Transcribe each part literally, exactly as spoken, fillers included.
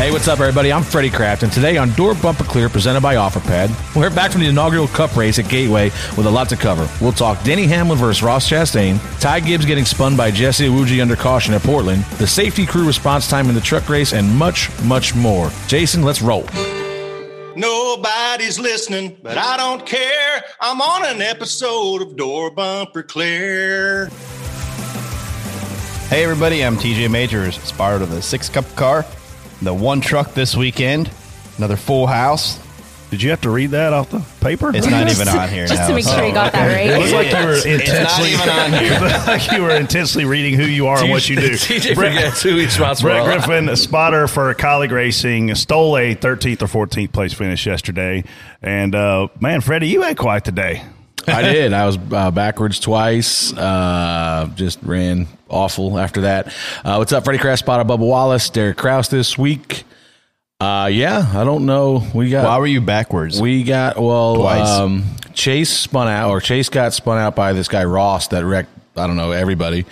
Hey, what's up, everybody? I'm Freddie Kraft, and today on Door Bumper Clear, presented by OfferPad, we're back from the inaugural Cup race at Gateway with a lot to cover. We'll talk Denny Hamlin versus Ross Chastain, Ty Gibbs getting spun by Jesse Iwuji under caution at Portland, the safety crew response time in the truck race, and much, much more. Jason, let's roll. Nobody's listening, but I don't care. I'm on an episode of Door Bumper Clear. Hey, everybody, I'm T J Majors, inspired of the six Cup car. The one truck this weekend, another full house. Did you have to read that off the paper? It's not even on here Just now. to make sure so. you got that right. It looks like you were It's intensely. not even on here. It looked like you were intensely reading who you are and what you do. T J forgets who he's responsible. Brett Griffin, a spotter for Colleague Racing, stole a thirteenth or fourteenth place finish yesterday. And, uh, man, Freddie, you had quite the day. I did. I was uh, backwards twice. Uh, just ran awful after that. Uh, what's up, Freddie Kraft, spotter Bubba Wallace, Derek Kraus this week. Uh, yeah, I don't know. We got. Why were you backwards? We got well. Twice. Um, Chase spun out, or Chase got spun out by this guy Ross that wrecked. I don't know everybody.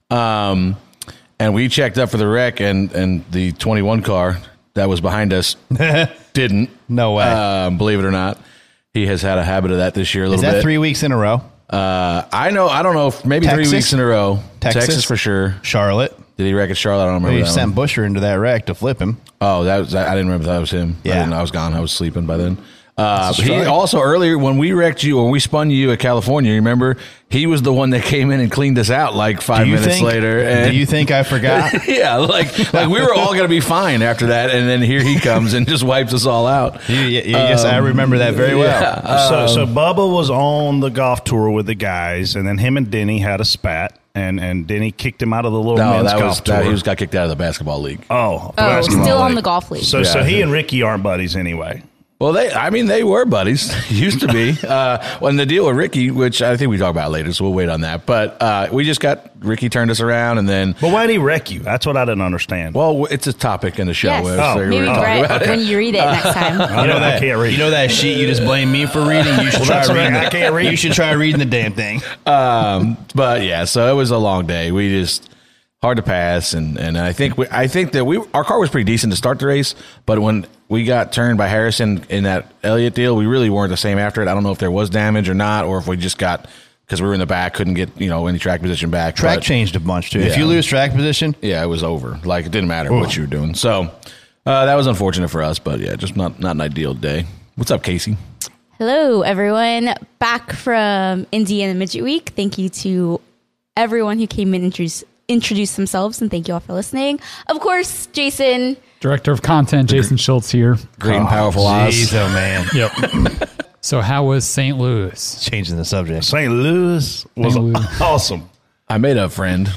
Um, and we checked up for the wreck, and and the twenty-one car that was behind us didn't. No way. Um, believe it or not, he has had a habit of that this year. A little Is that bit. three weeks in a row? Uh, I know. I don't know. If maybe Texas? three weeks in a row. Texas? Texas for sure. Charlotte. Did he wreck at Charlotte? I don't remember. Well, you that sent one. Busher into that wreck to flip him. Oh, that was. I didn't remember that was him. I Yeah. didn't know. I was gone. I was sleeping by then. Uh, That's but he right. also earlier when we wrecked you, when we spun you at California, you remember he was the one that came in and cleaned us out like five Do you minutes think, later. And do you think I forgot? yeah, like like we were all gonna be fine after that, and then here he comes and just wipes us all out. You- you- yes, I remember that very well. Yeah, So, um, so Bubba was on the golf tour with the guys, and then him and Denny had a spat, and, and Denny kicked him out of the little no, men's that was golf that, tour. he was got kicked out of the basketball league. oh, the Oh, basketball still on league. the golf league. So, Yeah, so I he think- and Ricky aren't buddies anyway. Well, they, I mean, they were buddies. Used to be. Uh, when the deal with Ricky, which I think we talk about later, so we'll wait on that. But uh, we just got Ricky turned us around, and then But why did he wreck you? That's what I didn't understand. well, it's a topic in the show. Yes. where- Oh. so we're Maybe gonna talk Brett, about it. when you read it next time. I, You know I that can't read. You know that sheet you just blame me for reading. You should Well, try that's right. reading. I the- can't read. You should try reading the damn thing. Um, but yeah, so it was a long day. We just hard to pass, and, and I think we, I think that we our car was pretty decent to start the race, but when we got turned by Harrison in that Elliott deal, we really weren't the same after it. I don't know if there was damage or not, or if we just got because we were in the back, couldn't get you know any track position back. Track but, changed a bunch, too. If Yeah. you lose track position, Yeah, it was over. Like it didn't matter what you were doing. So uh, that was unfortunate for us, but yeah, just not not an ideal day. What's up, Casey? Hello, everyone. Back from Indiana Midget Week. Thank you to everyone who came in and introduced, introduced themselves, and thank you all for listening. Of course, Jason. Director of Content, Jason Schultz here. Great and powerful Oz. jeez, oh, man. Yep. So how was Saint Louis? Changing the subject. Saint Louis was Saint Louis. awesome. I made a friend.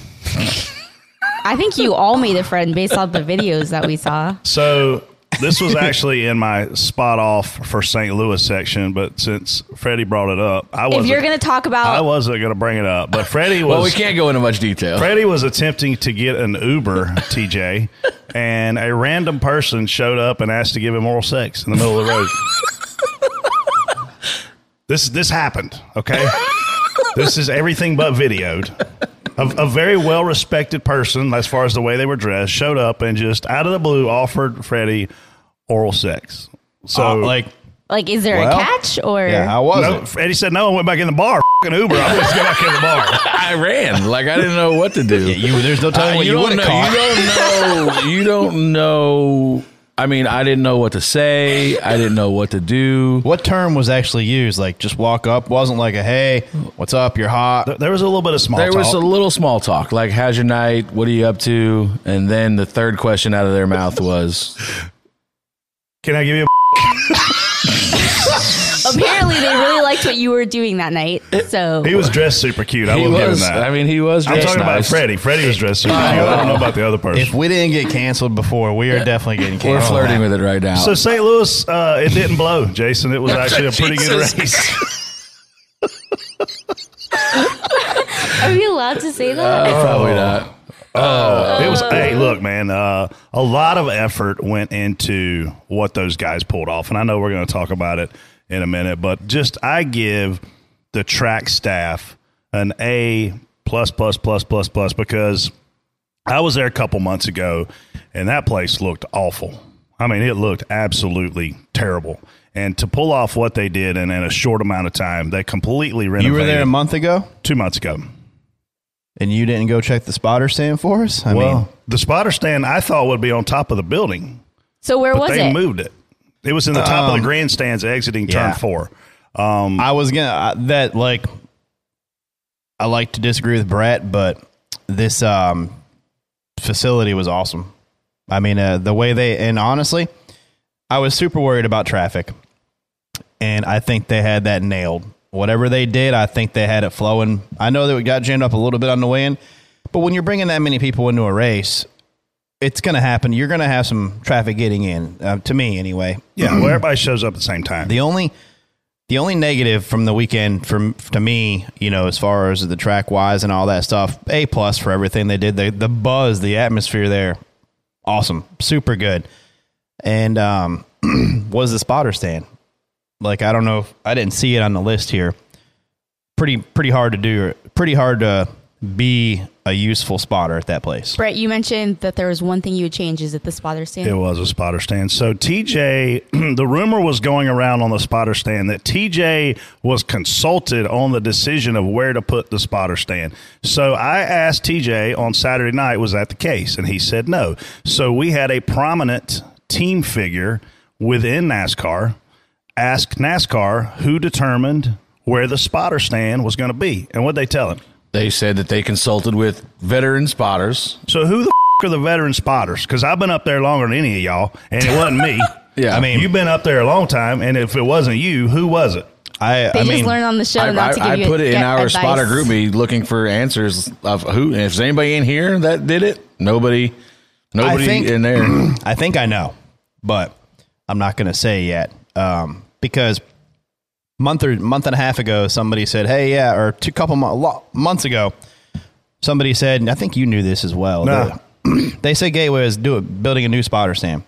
I think you all made a friend based on the videos that we saw. So this was actually in my spot off for Saint Louis section, but since Freddie brought it up, I If wasn't. you're going to talk I about, wasn't going to bring it up, but Freddie was. Well, we can't go into much detail. Freddie was attempting to get an Uber, T J, and a random person showed up and asked to give him oral sex in the middle of the road. This this happened, okay? This is everything but videoed. A, a very well-respected person, as far as the way they were dressed, showed up and just out of the blue offered Freddie oral sex. So, Uh, like, like, is there well, a catch or? yeah, how was no, it? Freddie said no. I went back in the bar. F***ing Uber. I'm just going back in the bar. I ran like I didn't know what to do. Yeah, you, there's no telling Uh, what you, don't would know. have caught. You don't know. You don't know. I mean, I didn't know what to say. I didn't know what to do. What term was actually used? Like, just walk up? Wasn't like a, hey, what's up? You're hot. There was a little bit of small There talk. was a little small talk, like "How's your night? What are you up to?" And then the third question out of their mouth was, Can I give you a Apparently, they really liked what you were doing that night. So He was dressed super cute. I "He will give him was." that. I mean, he was. I'm dressed talking about nice. Freddie. Freddie was dressed super cute. I don't know about the other person. If we didn't get canceled before, we are definitely getting canceled. We're flirting with it right now. so Saint Louis, uh, it didn't blow, Jason. It was actually a pretty good Jesus. race. are we allowed to say that? Probably not. Oh, it was. Hey, look, man. Uh, a lot of effort went into what those guys pulled off, and I know we're going to talk about it in a minute. But just I give the track staff an A plus plus plus plus plus because I was there a couple months ago, and that place looked awful. I mean, it looked absolutely terrible. And to pull off what they did in, in a short amount of time, they completely renovated. You were there a month ago? Two months ago. And you didn't go check the spotter stand for us? I well, mean, the spotter stand I thought would be on top of the building. So where but was they it? moved it. It was in the top Um, of the grandstands exiting yeah. turn four. Um, I was going to, that like, I like to disagree with Brett, but this um, facility was awesome. I mean, uh, the way they, and honestly, I was super worried about traffic. And I think they had that nailed. Whatever they did, I think they had it flowing. I know that we got jammed up a little bit on the way in, but when you're bringing that many people into a race, it's going to happen. You're going to have some traffic getting in, uh, to me anyway. yeah, well, everybody shows up at the same time. The only the only negative from the weekend from to me, you know, as far as the track wise and all that stuff, A plus for everything they did. The the buzz, the atmosphere there, awesome, super good. And um, was the spotter stand. Like, I don't know if I didn't see it on the list here. Pretty pretty hard to do. Pretty hard to be a useful spotter at that place. Brett, you mentioned that there was one thing you would change. Is it the spotter stand? It was a spotter stand. So T J, the rumor was going around on the spotter stand that T J was consulted on the decision of where to put the spotter stand. So I asked T J on Saturday night, was that the case? And he said no. So we had a prominent team figure within NASCAR ask NASCAR who determined where the spotter stand was going to be. And what'd they tell him? They said that they consulted with veteran spotters. So who the f- are the veteran spotters? Because I've been up there longer than any of y'all, and it wasn't me. Yeah. I mean, you've been up there a long time, and if it wasn't you, who was it? I, They I just mean, learned on the show I, not to I, give I you put it in get our advice. spotter group me looking for answers of who. And if there's anybody in here that did it, nobody, nobody I think, in there. I think I know, but I'm not going to say yet um, because month or month and a half ago, somebody said, "Hey, yeah," or two couple mo- lo- months ago, somebody said, and I think you knew this as well. Nah. that- they said Gateway is do building a new spotter stand,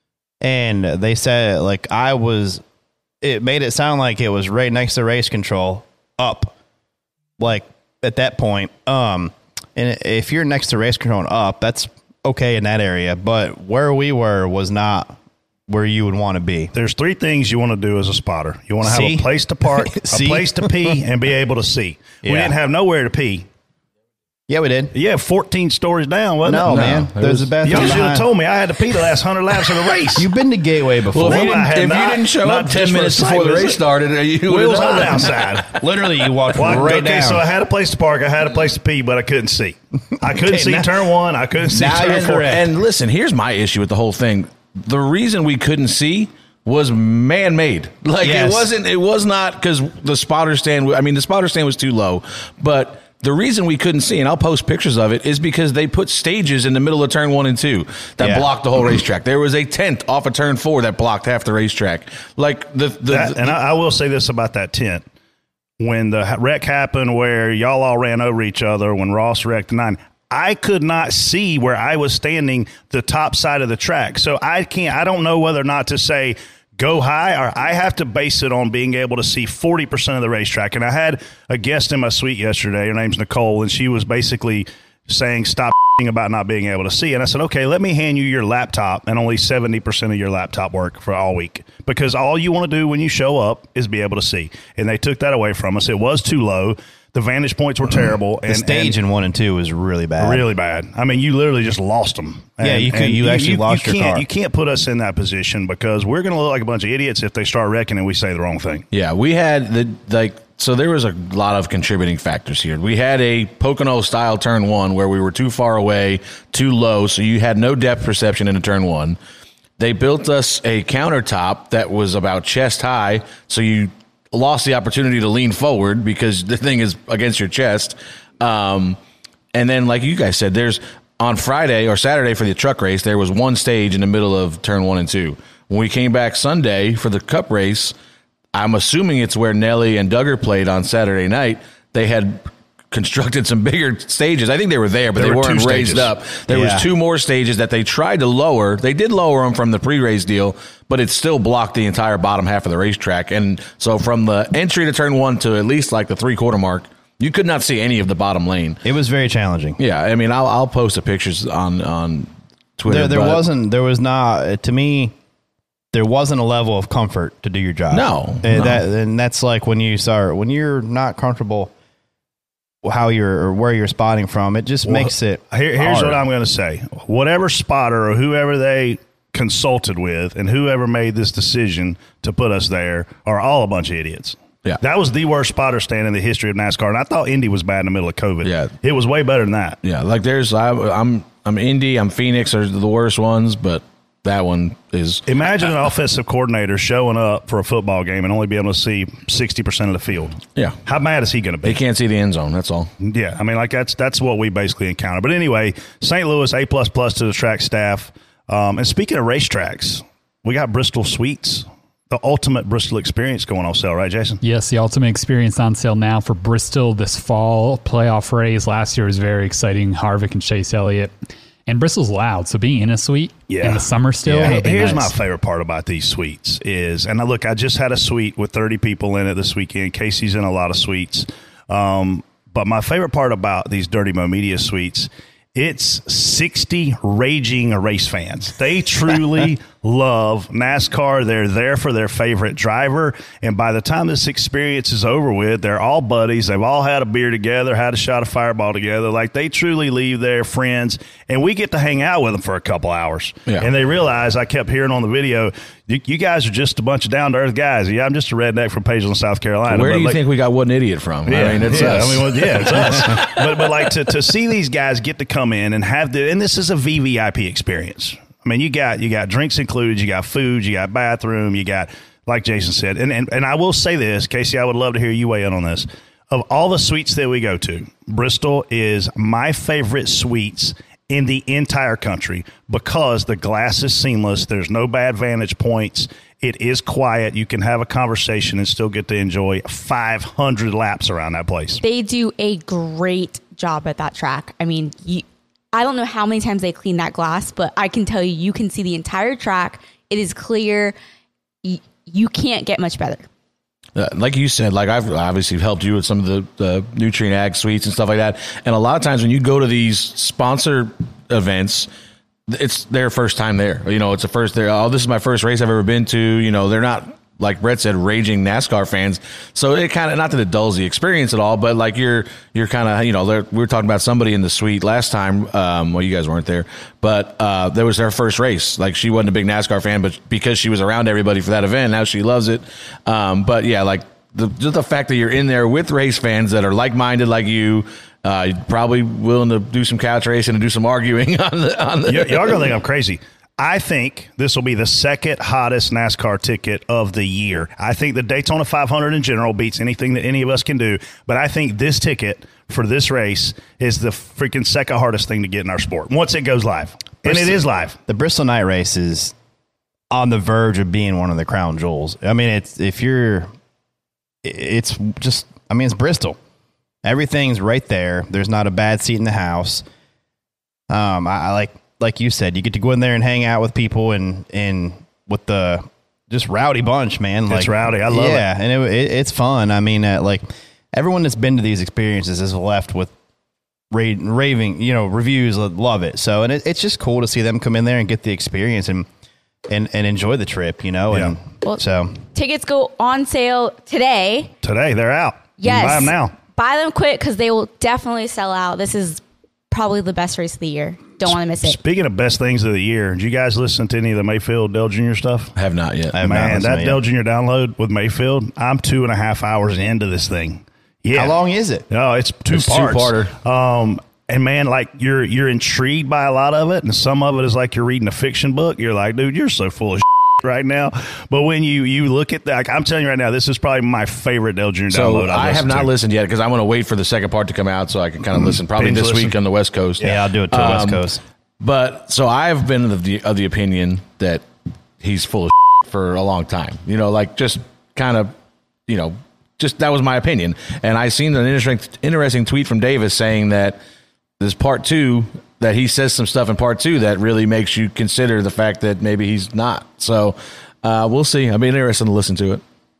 and they said like I was. It made it sound like it was right next to race control, up, like at that point. Um, and if you're next to race control and up, that's okay in that area. But where we were was not where you would want to be. There's three things you want to do as a spotter. You want to have See? a place to park, a See? place to pee, and be able to see. We Yeah. didn't have nowhere to pee. Yeah, we did. Yeah, fourteen stories down, wasn't No, it? man. it There's was- a bathroom. Y'all should have behind. told me I had to pee the last hundred laps of the race. You've been to Gateway before. Well, if, you I didn't, had if you not- didn't show not up just ten for a minutes site before the visit. race started, you We would was have on the known. outside. Literally, you walked Well, right okay, down. so I had a place to park. I had a place to pee, but I couldn't see. I couldn't Okay, see now- turn one. I couldn't see now turn you're four. correct. And listen, here's my issue with the whole thing. The reason we couldn't see was man-made. Like Yes. it wasn't. It was not because the spotter stand. I mean, the spotter stand was too low. But the reason we couldn't see, and I'll post pictures of it, is because they put stages in the middle of turn one and two that Yeah. blocked the whole racetrack. There was a tent off of turn four that blocked half the racetrack. Like the the, That, and I, I will say this about that tent. When the wreck happened where y'all all ran over each other, when Ross wrecked nine, I could not see where I was standing the top side of the track. So I can't, I don't know whether or not to say go high, or I have to base it on being able to see forty percent of the racetrack. And I had a guest in my suite yesterday. Her name's Nicole, and she was basically saying stop about not being able to see. And I said, okay, let me hand you your laptop, and only seventy percent of your laptop work for all week, because all you want to do when you show up is be able to see. And they took that away from us. It was too low. The vantage points were terrible. the and stage and in one and two was really bad. really bad. I mean, you literally just lost them. Yeah, you could- you actually lost your can't, car. You can't put us in that position, because we're going to look like a bunch of idiots if they start wrecking and we say the wrong thing. Yeah, we had the like. So there was a lot of contributing factors here. We had a Pocono style turn one where we were too far away, too low, so you had no depth perception into turn one. They built us a countertop that was about chest high, so you lost the opportunity to lean forward because the thing is against your chest. Um, and then, like you guys said, there's on Friday or Saturday for the truck race, there was one stage in the middle of turn one and two. When we came back Sunday for the Cup race, I'm assuming it's where Nelly and Duggar played on Saturday night. They had constructed some bigger stages. I think they were there, but There they were weren't two raised stages. up. There Yeah. was two more stages that they tried to lower. They did lower them from the pre-race deal, but it still blocked the entire bottom half of the racetrack. And so from the entry to turn one to at least like the three-quarter mark, you could not see any of the bottom lane. It was very challenging. Yeah, I mean, I'll, I'll post the pictures on on Twitter. There, there but- wasn't. There was not. To me, there wasn't a level of comfort to do your job. No, and no. that and that's like when you start when you're not comfortable how you're or where you're spotting from. It just Well, makes it. Here, here's hard. what I'm going to say: whatever spotter or whoever they consulted with, and whoever made this decision to put us there, are all a bunch of idiots. Yeah. That was the worst spotter stand in the history of NASCAR, and I thought Indy was bad in the middle of COVID. Yeah. It was way better than that. Yeah, like there's I, I'm I'm Indy, I'm Phoenix are the worst ones, but that one is. Imagine an offensive coordinator showing up for a football game and only be able to see sixty percent of the field. Yeah. How mad is he going to be? They can't see the end zone. That's all. Yeah, I mean, like that's that's what we basically encounter. But anyway, Saint Louis, A plus plus to the track staff. Um, and speaking of racetracks, we got Bristol Suites, the ultimate Bristol experience going on sale, right, Jason? Yes, the ultimate experience on sale now for Bristol this fall. Playoff race last year was very exciting. Harvick and Chase Elliott. And Bristol's loud, so being in a suite in the summer still. Yeah. it'll be Here's nice. my favorite part about these suites is, and I look, I just had a suite with thirty people in it this weekend. Casey's in a lot of suites. Um, but my favorite part about these Dirty Mo Media suites, it's sixty raging race fans. They truly love NASCAR. They're there for their favorite driver. And by the time this experience is over with, they're all buddies. They've all had a beer together, had a shot of Fireball together. Like, they truly leave their friends. And we get to hang out with them for a couple hours. Yeah. And they realize, I kept hearing on the video, you, you guys are just a bunch of down-to-earth guys. Yeah, I'm just a redneck from Pageland, South Carolina. Where But do you like, think we got What an Idiot from? yeah, I mean, it's yeah, us. I mean, well, yeah, it's us. but but like to, to see these guys get to come in and have the, and this is a V V I P experience. I mean, you got you got drinks included, you got food, you got bathroom, you got, like Jason said, and and, and I will say this, Casey, I would love to hear you weigh in on this. Of all the suites that we go to, Bristol is my favorite suites in the entire country because the glass is seamless. There's no bad vantage points. It is quiet. You can have a conversation and still get to enjoy five hundred laps around that place. They do a great job at that track. I mean, you, I don't know how many times they clean that glass, but I can tell you, you can see the entire track. It is clear. You, you can't get much better. Uh, like you said, like I've obviously helped you with some of the, the Nutrient Ag suites and stuff like that. And a lot of times when you go to these sponsor events, it's their first time there. You know, it's the first there. Oh, this is my first race I've ever been to. You know, they're not, like Brett said, raging NASCAR fans. So it kind of, not that it dulls the experience at all, but like you're, you're kind of, you know, we were talking about somebody in the suite last time. Um, well, you guys weren't there, but uh, that was their first race. Like, she wasn't a big NASCAR fan, but because she was around everybody for that event, now she loves it. Um, but yeah, like the, just the fact that you're in there with race fans that are like-minded like you, uh, probably willing to do some couch racing and do some arguing on the, on the, Y- y'all gonna think I'm crazy. I think this will be the second hottest NASCAR ticket of the year. I think the Daytona five hundred in general beats anything that any of us can do, but I think this ticket for this race is the freaking second hardest thing to get in our sport once it goes live. And it is live. The Bristol Night Race is on the verge of being one of the crown jewels. I mean, it's if you're, it's just, I mean, it's Bristol. Everything's right there. There's not a bad seat in the house. Um, I, I like, like you said, you get to go in there and hang out with people and and with the just rowdy bunch, man. Like, It's rowdy. I love it. yeah, and it, it, it's fun. I mean, uh, like everyone that's been to these experiences is left with ra- raving, you know, reviews. Love it. So, and it, it's just cool to see them come in there and get the experience and and and enjoy the trip, you know. And Well, so, Tickets go on sale today. Today, they're out. You Yes. can buy them now. Buy them quick because they will definitely sell out. This is probably the best race of the year. Don't want to miss it. Speaking of best things of the year, did you guys listen to any of the Mayfield Dale Junior stuff? I have not yet. I have not Man, listened that to it Dale yet. Junior download with Mayfield, I'm two and a half hours into this thing. Yeah. How long is it? No, it's two It's parts. two-parter. Um, and man, like you're you're intrigued by a lot of it, and some of it is like you're reading a fiction book. You're like, dude, you're so full of right now. But when you you look at that, like, I'm telling you right now, this is probably my favorite Dale Junior So download. I've I have listened not to. listened yet because I want to wait for the second part to come out so I can kind of listen. Probably Binge this listen. week on the West Coast. Yeah, I'll do it to the West Um, Coast. But so I've been of the of the opinion that he's full of for a long time. You know, like just kind of, you know, just that was my opinion. And I seen an interesting interesting tweet from Davis saying that this part two, that he says some stuff in part two that really makes you consider the fact that maybe he's not. So uh, we'll see. I'll be interested to listen to it.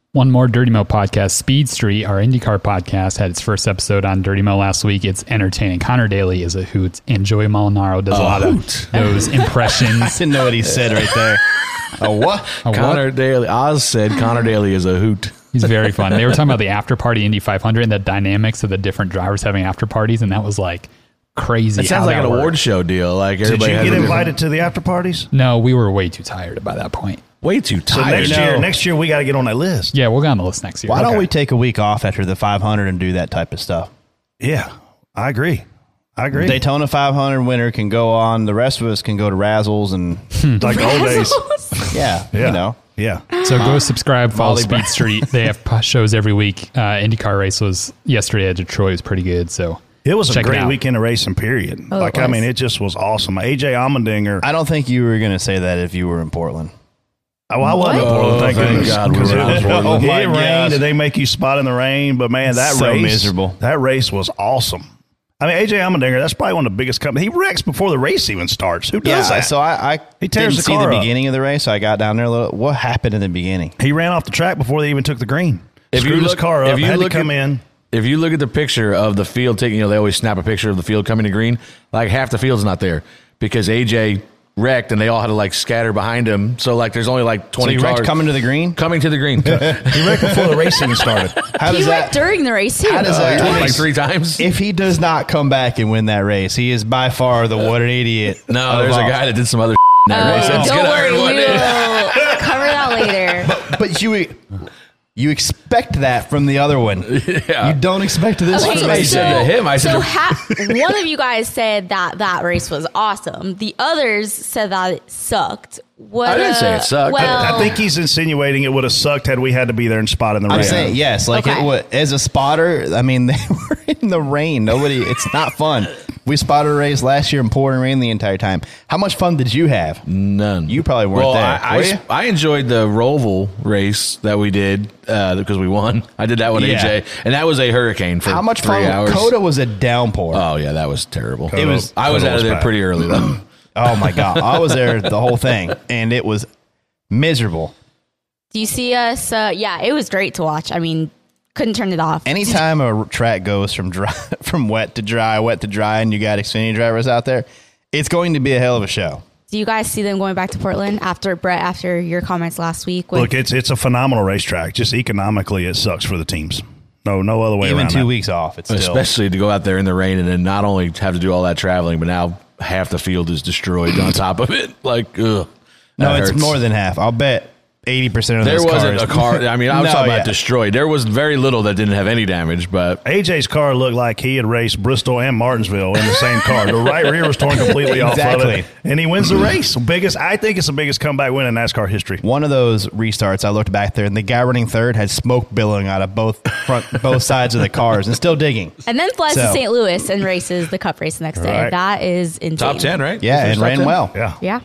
One more Dirty Mo podcast. Speed Street, our IndyCar podcast, had its first episode on Dirty Mo last week. It's entertaining. Connor Daly is a hoot, and Joey Molinaro does a, a lot hoot. of those impressions. I didn't know what he said right there. A what? A Connor what? Daly. Oz said Connor Daly is a hoot. He's very fun. They were talking about the after party Indy five hundred and the dynamics of the different drivers having after parties, and that was like crazy. It sounds like an worked. award show deal. Like Did everybody you has get a invited different- to the after parties? No, we were way too tired by that point. Way too So tired. next year, next year we got to get on that list. Yeah, we'll get on the list next year. Why don't Okay. we take a week off after the five hundred and do that type of stuff? Yeah, I agree. I agree. Daytona five hundred winner can go on. The rest of us can go to Razzles and like the old days. yeah, Yeah. you know. Yeah. So go subscribe, follow Molly Speed Brown. Street. They have p- shows every week. Uh, IndyCar race was yesterday at Detroit. It was pretty good. So It was check a great out. weekend of racing, period. Oh, it like, I was. mean, it just was awesome. A J Allmendinger. I don't think you were going to say that if you were in Portland. Oh, I wasn't in What? Portland, thank Oh, thank goodness. God we 'Cause were it, out in Portland. Oh, it my rained gosh. and they make you spot in the rain. But, man, that So race. miserable. That race was awesome. I mean, A J Allmendinger, that's probably one of the biggest companies. He wrecks before the race even starts. Who does Yeah, that? so I, I He tears didn't the see car the up. beginning of the race. So I got down there a little. What happened in the beginning? He ran off the track before they even took the green. If Screwed you his look- car up, if you had look to come at- in. If you look at the picture of the field taking, you know, they always snap a picture of the field coming to green. Like half the field's not there because A J wrecked and they all had to like scatter behind him. So like there's only like So twenty you wrecked cars coming to the green? coming to the green. He wrecked before the race even started. How He does wrecked that? during the race too. How does Uh, that? like race- three times. If he does not come back and win that race, he is by far the what an idiot. No, of there's a all. guy that did some other in that Oh, race. That's don't gonna worry, hurt we one will day. cover that later. But you you expect that from the other one. Yeah. You don't expect this Okay, from what I me. said to him. I said so to- ha- one of you guys said that that race was awesome. The others said that it sucked. What, I didn't say it uh, sucked. Well, I think he's insinuating it would have sucked had we had to be there and spot in the rain. I'm saying yes, like Okay. it would, as a spotter. I mean, they were in the rain. Nobody. It's not fun. We spotted a race last year in pouring rain the entire time. How much fun did you have? None. You probably weren't well, there, I, were I, you? I enjoyed the Roval race that we did uh, because we won. I did that with Yeah. A J, and that was a hurricane for How much three fun? hours. Coda was a downpour. Oh yeah, that was terrible. Coda- It was- I was Coda out of there bad. pretty early though. Oh my god, I was there the whole thing, and it was miserable. do you see us? Uh, yeah, it was great to watch. I mean, couldn't turn it off. Anytime a track goes from dry, from wet to dry, wet to dry, and you got Xfinity drivers out there, it's going to be a hell of a show. Do you guys see them going back to Portland after Brett? After your comments last week, with, Look, it's it's a phenomenal racetrack. Just economically, it sucks for the teams. No, no other way Even around two that. weeks off, it's still Especially to go out there in the rain and then not only have to do all that traveling, but now half the field is destroyed on top of it. Like, ugh. no, that it's hurts. more than half. I'll bet eighty percent of There those wasn't cars. a car. I mean, I was No, talking yeah. about destroyed. There was very little that didn't have any damage, but A J's car looked like he had raced Bristol and Martinsville in the same car. The right rear was torn completely off of Exactly. it, and he wins the race. Biggest, I think it's the biggest comeback win in NASCAR history. One of those restarts, I looked back there, and the guy running third had smoke billowing out of both front, both sides of the cars, and still digging. and then flies to So- Saint Louis and races the Cup race the next day. Right. That is insane. top ten, right? Yeah, First and top ran ten? well. Yeah, Yeah.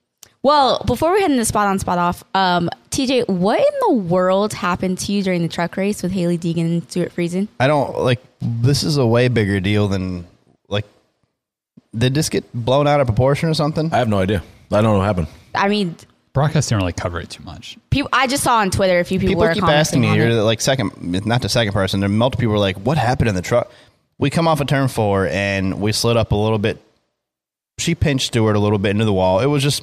Well, before we head into spot on, spot off, um, T J, what in the world happened to you during the truck race with Haley Deegan and Stuart Friesen? I don't like. This is a way bigger deal than like. Did this get blown out of proportion or something? I have no idea. I don't know what happened. I mean, Broadcast didn't really cover it too much. people, I just saw on Twitter a few people, People were keep commenting asking me. on You're it. like second, not the second person. There, multiple people were like, "What happened in the truck?" We come off of turn four and we slid up a little bit. She pinched Stewart a little bit into the wall. It was just,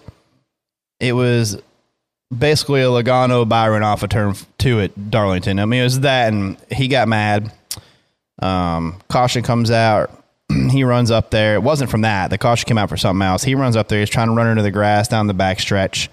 it was basically a Logano Byron off of turn two at Darlington. I mean, it was that, and he got mad. Um, caution comes out. He runs up there. It wasn't from that. The caution came out for something else. He runs up there. He's trying to run into the grass down the back stretch.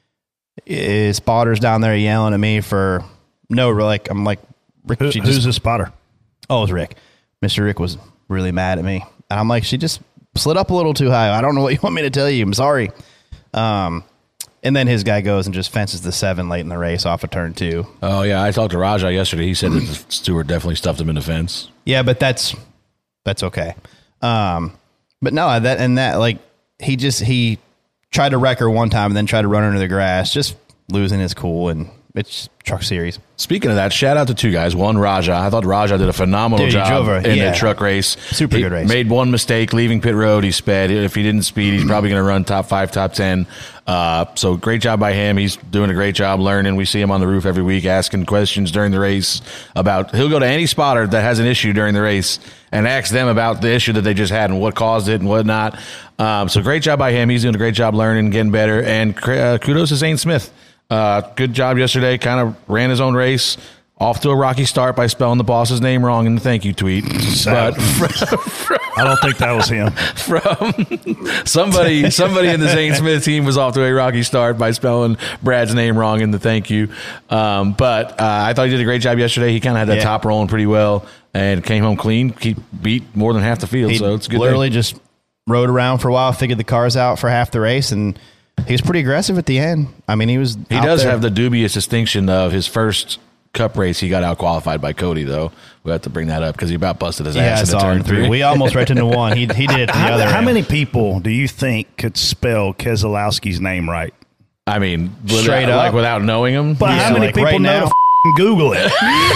His spotter's down there yelling at me for no, like, I'm like, Rick, Who, she who's just, the spotter? oh, it was Rick. Mister Rick was really mad at me. And I'm like, she just slid up a little too high. I don't know what you want me to tell you. I'm sorry. Um, and then his guy goes and just fences the seven late in the race off of turn two. Oh yeah, I talked to Raja yesterday. He said that Stewart definitely stuffed him in the fence. Yeah, but that's that's okay. Um, but no, that and that like he just he tried to wreck her one time and then tried to run her into the grass. Just losing his cool, and it's truck series. Speaking of that, shout out to two guys. One, Raja. I thought Raja did a phenomenal Dude, he job drove a- in yeah. the truck race. Super he good race. Made one mistake leaving pit road. He sped. If he didn't speed, he's probably going to run top five, top ten. Uh, so great job by him. He's doing a great job learning. We see him on the roof every week asking questions during the race about. He'll go to any spotter that has an issue during the race and ask them about the issue that they just had and what caused it and whatnot. Um, so great job by him. He's doing a great job learning, getting better. And uh, kudos to Zane Smith. Uh, good job yesterday. Kind of ran his own race. Off to a rocky start by spelling the boss's name wrong in the thank you tweet. But I don't think that was him. From somebody, somebody in the Zane Smith team was off to a rocky start by spelling Brad's name wrong in the thank you. Um, but uh, I thought he did a great job yesterday. He kind of had that Yeah. top rolling pretty well and came home clean. He beat more than half the field, He so it's a good. literally thing. just rode around for a while, figured the cars out for half the race, and he was pretty aggressive at the end. I mean, he was. He does have the dubious distinction of his first Cup race. He got out qualified by Cody, though. We have to bring that up because he about busted his Yeah, I ass in saw turn him three. through. We almost right into one. He he did it to the How, other. how end. many people do you think could spell Keselowski's name right? I mean, without, Straight up. like without knowing him. But Yeah, how many like people right know now. to f***ing Google it?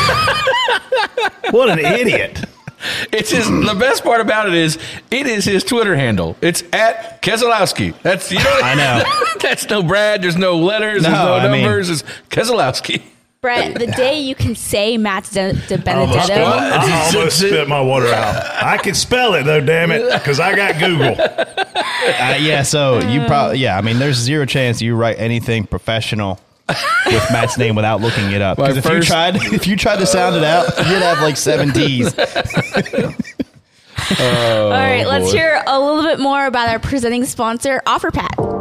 What an idiot. It's his. The best part about it is it is his Twitter handle. It's at Keselowski. That's you know. I know. That's no Brad. There's no letters. No, there's no I mean- numbers. It's Keselowski. Brett, the day you can say Matt De, De Benedetto, I almost spit my water out. I can spell it, though, damn it, because I got Google. Uh, yeah, so you probably yeah. I mean, there's zero chance you write anything professional with Matt's name without looking it up. My Because if you first- tried, if you tried to sound it out, you'd have like seven D's. all right, let's boy. hear a little bit more about our presenting sponsor, OfferPad.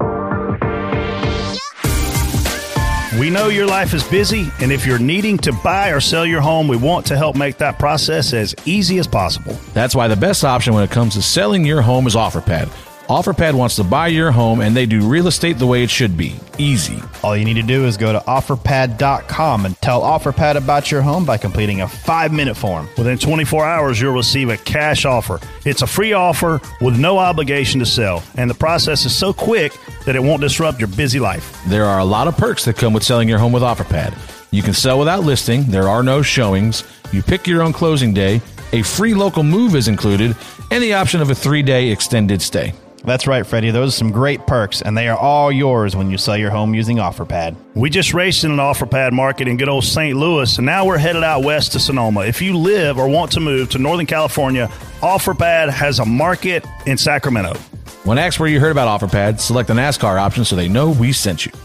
We know your life is busy, and if you're needing to buy or sell your home, we want to help make that process as easy as possible. That's why the best option when it comes to selling your home is OfferPad. OfferPad wants to buy your home, and they do real estate the way it should be. Easy. All you need to do is go to offer pad dot com and tell OfferPad about your home by completing a five-minute form. Within twenty-four hours, you'll receive a cash offer. It's a free offer with no obligation to sell, and the process is so quick that it won't disrupt your busy life. There are a lot of perks that come with selling your home with OfferPad. You can sell without listing. There are no showings. You pick your own closing day. A free local move is included, and the option of a three-day extended stay. That's right, Freddie. Those are some great perks, and they are all yours when you sell your home using OfferPad. We just raced in an OfferPad market in good old Saint Louis, and now we're headed out west to Sonoma. If you live or want to move to Northern California, OfferPad has a market in Sacramento. When asked where you heard about OfferPad, select the NASCAR option so they know we sent you.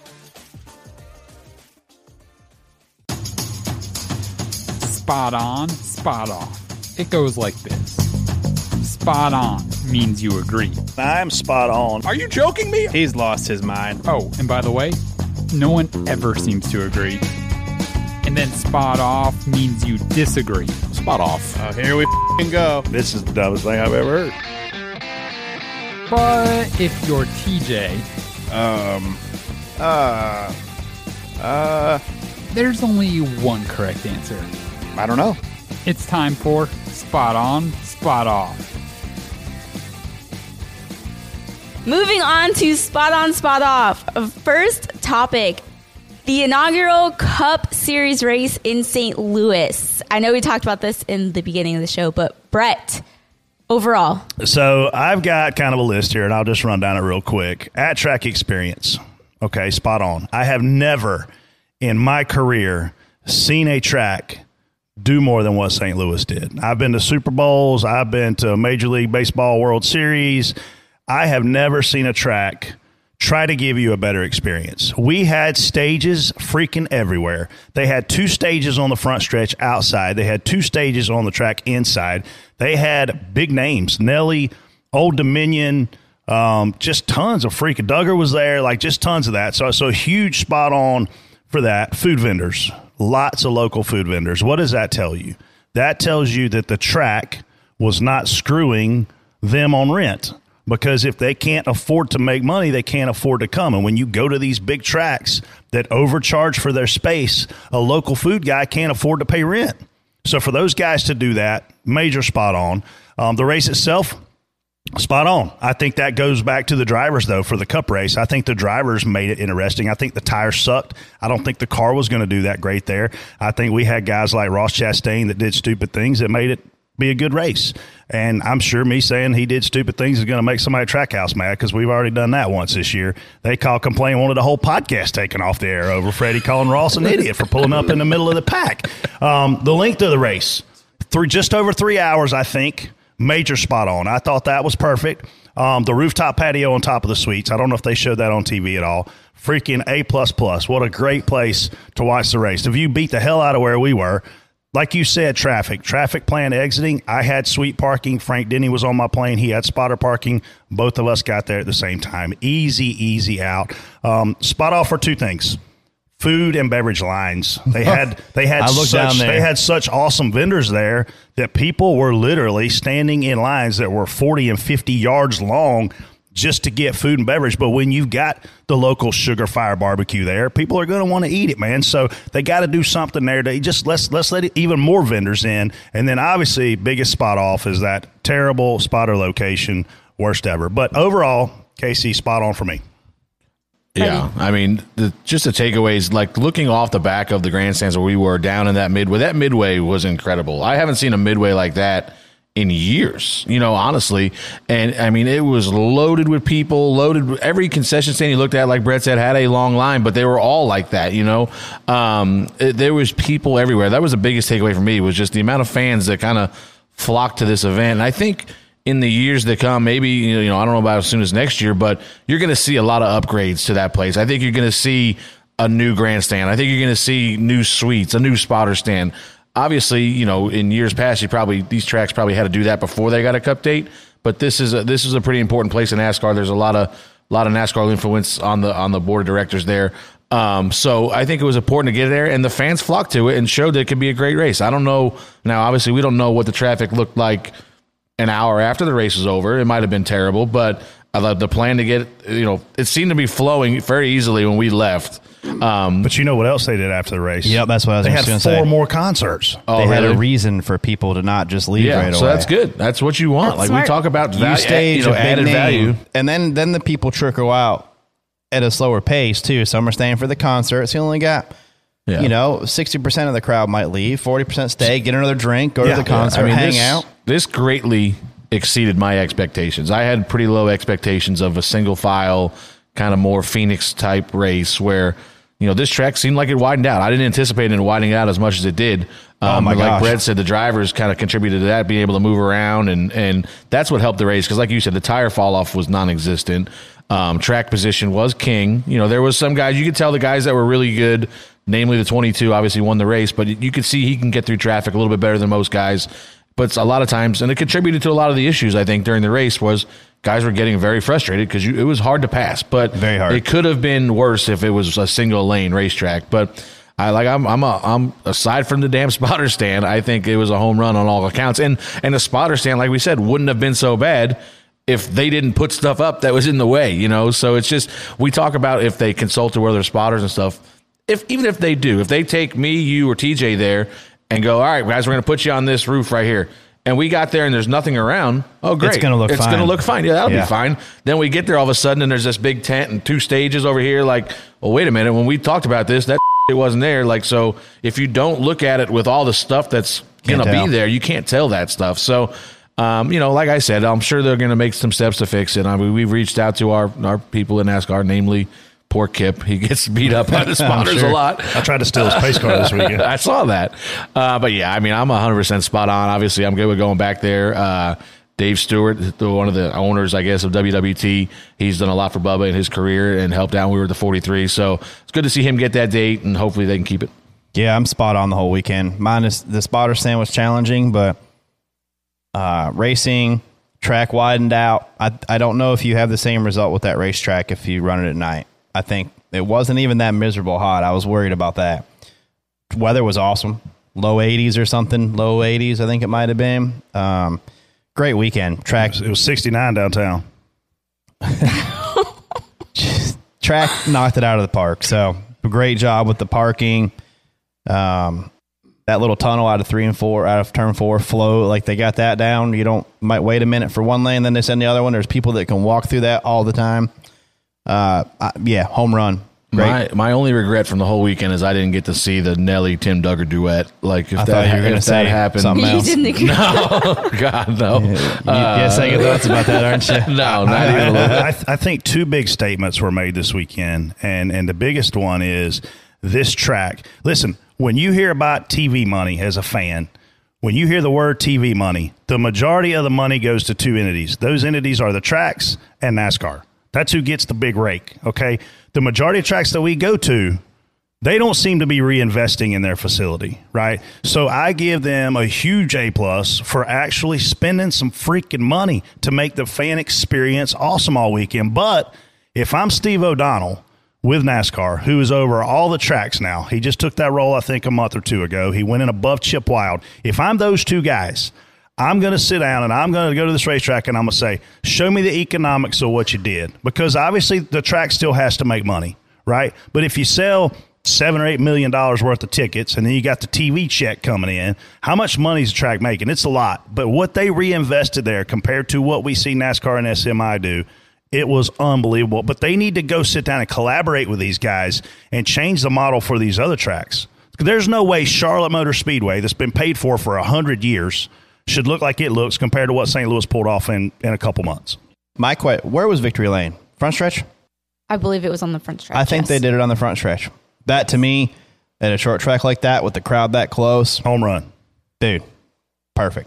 Spot on, spot off. It goes like this. Spot on means you agree. I'm spot on. Are you joking me? He's lost his mind. Oh, and by the way, no one ever seems to agree. And then spot off means you disagree. Spot off. Oh, here we f***ing go. This is the dumbest thing I've ever heard. But if you're T J, Um, uh, uh, there's only one correct answer. I don't know. It's time for spot on, spot off. Moving on to Spot On, Spot Off. First topic, the inaugural Cup Series race in Saint Louis. I know we talked about this in the beginning of the show, but Brett, overall. So I've got kind of a list here, and I'll just run down it real quick. At Track Experience. Okay, spot on. I have never in my career seen a track do more than what Saint Louis did. I've been to Super Bowls. I've been to Major League Baseball World Series. I have never seen a track try to give you a better experience. We had stages freaking everywhere. They had two stages on the front stretch outside. They had two stages on the track inside. They had big names, Nelly, Old Dominion, um, just tons of freaking. Duggar was there, like just tons of that. So, so huge spot on for that. Food vendors, lots of local food vendors. What does that tell you? That tells you that the track was not screwing them on rent. Because if they can't afford to make money, they can't afford to come. And when you go to these big tracks that overcharge for their space, a local food guy can't afford to pay rent. So for those guys to do that, major spot on. Um, the race itself, Spot on. I think that goes back to the drivers, though, for the Cup race. I think the drivers made it interesting. I think the tires sucked. I don't think the car was going to do that great there. I think we had guys like Ross Chastain that did stupid things that made it be a good race. And I'm sure me saying he did stupid things is going to make somebody at Trackhouse mad, because we've already done that once this year. They called, complained, wanted a whole podcast taken off the air over Freddie calling Ross an idiot for pulling up in the middle of the pack. Um, the length of the race, through just over three hours, I think. Major spot on. I thought that was perfect. Um, the rooftop patio on top of the suites. I don't know if they showed that on T V at all. Freaking A plus plus. What a great place to watch the race. The view beat the hell out of where we were. Like you said, traffic. Traffic plan exiting. I had suite parking. Frank Denny was on my plane. He had spotter parking. Both of us got there at the same time. Easy, easy out. Um, spot off for two things. Food and beverage lines. They had they had such they had such awesome vendors there that people were literally standing in lines that were forty and fifty yards long just to get food and beverage. But when you've got the local Sugar Fire barbecue there, people are going to want to eat it, man. So they got to do something there to just let's let's let even more vendors in. And then obviously biggest spot off is that terrible spotter location, worst ever. But overall, K C, spot on for me. Yeah, I mean, the, just the takeaways, like looking off the back of the grandstands where we were down in that midway, that midway was incredible. I haven't seen a midway like that in years, you know, honestly. And I mean, it was loaded with people, loaded with every concession stand you looked at, like Brett said, had a long line, but they were all like that, you know. Um, it, there was people everywhere. That was the biggest takeaway for me, was just the amount of fans that kind of flocked to this event. And I think in the years that come, maybe, you know, I don't know about as soon as next year, but you're going to see a lot of upgrades to that place. I think you're going to see a new grandstand. I think you're going to see new suites, a new spotter stand. Obviously, you know, in years past, you probably these tracks probably had to do that before they got a Cup date. But this is a, this is a pretty important place in NASCAR. There's a lot of a lot of NASCAR influence on the on the board of directors there. Um, so I think it was important to get there, and the fans flocked to it and showed that it could be a great race. I don't know now. Obviously, we don't know what the traffic looked like an hour after the race was over. It might have been terrible, but I love the plan to get, you know, it seemed to be flowing very easily when we left. Um, but you know what else they did after the race? Yep, that's what I was they just going had to say. four more concerts. Oh, they really? had a reason for people to not just leave yeah, right away. So that's good. That's what you want. That's like smart. We talk about value, you stage you know, a big added name, value. And then, then the people trickle out at a slower pace too. Some are staying for the concerts. You only got, yeah. you know, sixty percent of the crowd might leave, forty percent stay, get another drink, go yeah, to the concert, yeah. I mean, hang this, out. This greatly exceeded my expectations. I had pretty low expectations of a single file, kind of more Phoenix type race where, you know, this track seemed like it widened out. I didn't anticipate it widening out as much as it did. Um, oh my like gosh. Brett said, the drivers kind of contributed to that, being able to move around, and and that's what helped the race. Because like you said, the tire fall off was non-existent. Um, track position was king. You know, there was some guys, you could tell the guys that were really good, namely the twenty-two, obviously won the race, but you could see he can get through traffic a little bit better than most guys. But a lot of times, and it contributed to a lot of the issues, I think, during the race, was guys were getting very frustrated because it was hard to pass. But very hard. It could have been worse if it was a single lane racetrack. But I like I'm I'm a, I'm aside from the damn spotter stand, I think it was a home run on all accounts. And and the spotter stand, like we said, wouldn't have been so bad if they didn't put stuff up that was in the way, you know. So it's just, we talk about if they consulted with their spotters and stuff. If even if they do, if they take me, you, or T J there and go, all right, guys, we're going to put you on this roof right here, and we got there and there's nothing around, oh, great. It's going to look it's fine. It's going to look fine. Yeah, that'll yeah. be fine. Then we get there all of a sudden and there's this big tent and two stages over here. Like, well, wait a minute. When we talked about this, that it wasn't there. Like, so if you don't look at it with all the stuff that's going to be there, you can't tell that stuff. So, um, you know, like I said, I'm sure they're going to make some steps to fix it. I mean, we've reached out to our, our people in NASCAR, namely poor Kip. He gets beat up by the spotters sure. a lot. I tried to steal his pace car this weekend. I saw that. Uh, but yeah, I mean, I'm one hundred percent spot on. Obviously, I'm good with going back there. Uh, Dave Stewart, one of the owners, I guess, of W W T, he's done a lot for Bubba in his career and helped out when we were at the forty-three. So it's good to see him get that date, and hopefully they can keep it. Yeah, I'm spot on the whole weekend. Minus the spotter stand was challenging, but uh, racing, track widened out. I, I don't know if you have the same result with that racetrack if you run it at night. I think it wasn't even that miserable hot. I was worried about that. Weather was awesome. Low eighties or something. Low eighties, I think it might have been. Um, great weekend. Track. It was sixty-nine downtown. Track knocked it out of the park. So great job with the parking. Um, that little tunnel out of three and four, out of turn four flow, like they got that down. You don't might wait a minute for one lane, then they send the other one. There's people that can walk through that all the time. Uh, I, yeah, home run. Great. My my only regret from the whole weekend is I didn't get to see the Nelly Tim Duggar duet. Like if I that thought you were gonna if say that happened, something You else. didn't no, God no. You, Uh, you have second thoughts about that, aren't you? no, not I, even a little bit. I, I think two big statements were made this weekend, and and the biggest one is this track. Listen, when you hear about T V money as a fan, when you hear the word T V money, the majority of the money goes to two entities. Those entities are the tracks and NASCAR. That's who gets the big rake, okay? The majority of tracks that we go to, they don't seem to be reinvesting in their facility, right? So I give them a huge A plus for actually spending some freaking money to make the fan experience awesome all weekend. But if I'm Steve O'Donnell with NASCAR, who is over all the tracks now, he just took that role, I think, a month or two ago. He went in above Chip Wild. If I'm those two guys, I'm going to sit down and I'm going to go to this racetrack and I'm going to say, show me the economics of what you did. Because obviously the track still has to make money, right? But if you sell seven or eight million dollars worth of tickets and then you got the T V check coming in, how much money is the track making? It's a lot. But what they reinvested there compared to what we see NASCAR and S M I do, it was unbelievable. But they need to go sit down and collaborate with these guys and change the model for these other tracks. There's no way Charlotte Motor Speedway, that's been paid for for one hundred years, should look like it looks compared to what Saint Louis pulled off in, in a couple months. My question, where was Victory Lane? Front stretch? I believe it was on the front stretch. I think yes. they did it on the front stretch. That, to me, at a short track like that with the crowd that close, Home run. dude, perfect.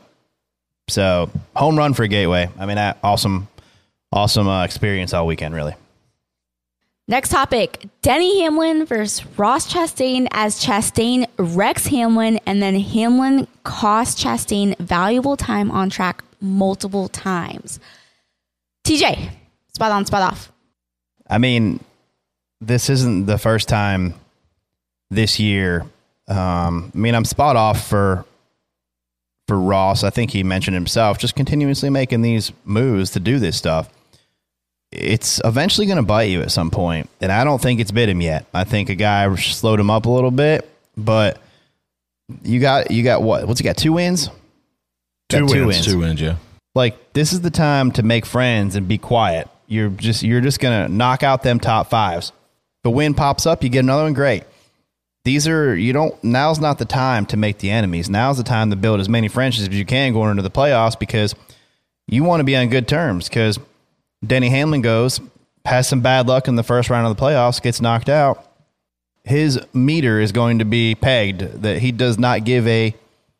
So, home run for Gateway. I mean, that awesome, awesome uh, experience all weekend, really. Next topic, Denny Hamlin versus Ross Chastain as Chastain wrecks Hamlin and then Hamlin costs Chastain valuable time on track multiple times. T J, spot on, spot off. I mean, this isn't the first time this year. Um, I mean, I'm spot off for for Ross. I think he mentioned himself, just continuously making these moves to do this stuff. It's eventually going to bite you at some point, and I don't think it's bit him yet. I think a guy slowed him up a little bit, but you got you got what? What's he got? Two wins. Two Got wins. Two wins, yeah. Like, this is the time to make friends and be quiet. You're just you're just gonna knock out them top fives. The win pops up, you get another one. Great. These are you don't. Now's not the time to make the enemies. Now's the time to build as many friendships as you can going into the playoffs, because you want to be on good terms. Because Denny Hamlin goes, has some bad luck in the first round of the playoffs, gets knocked out. His meter is going to be pegged that he does not give a.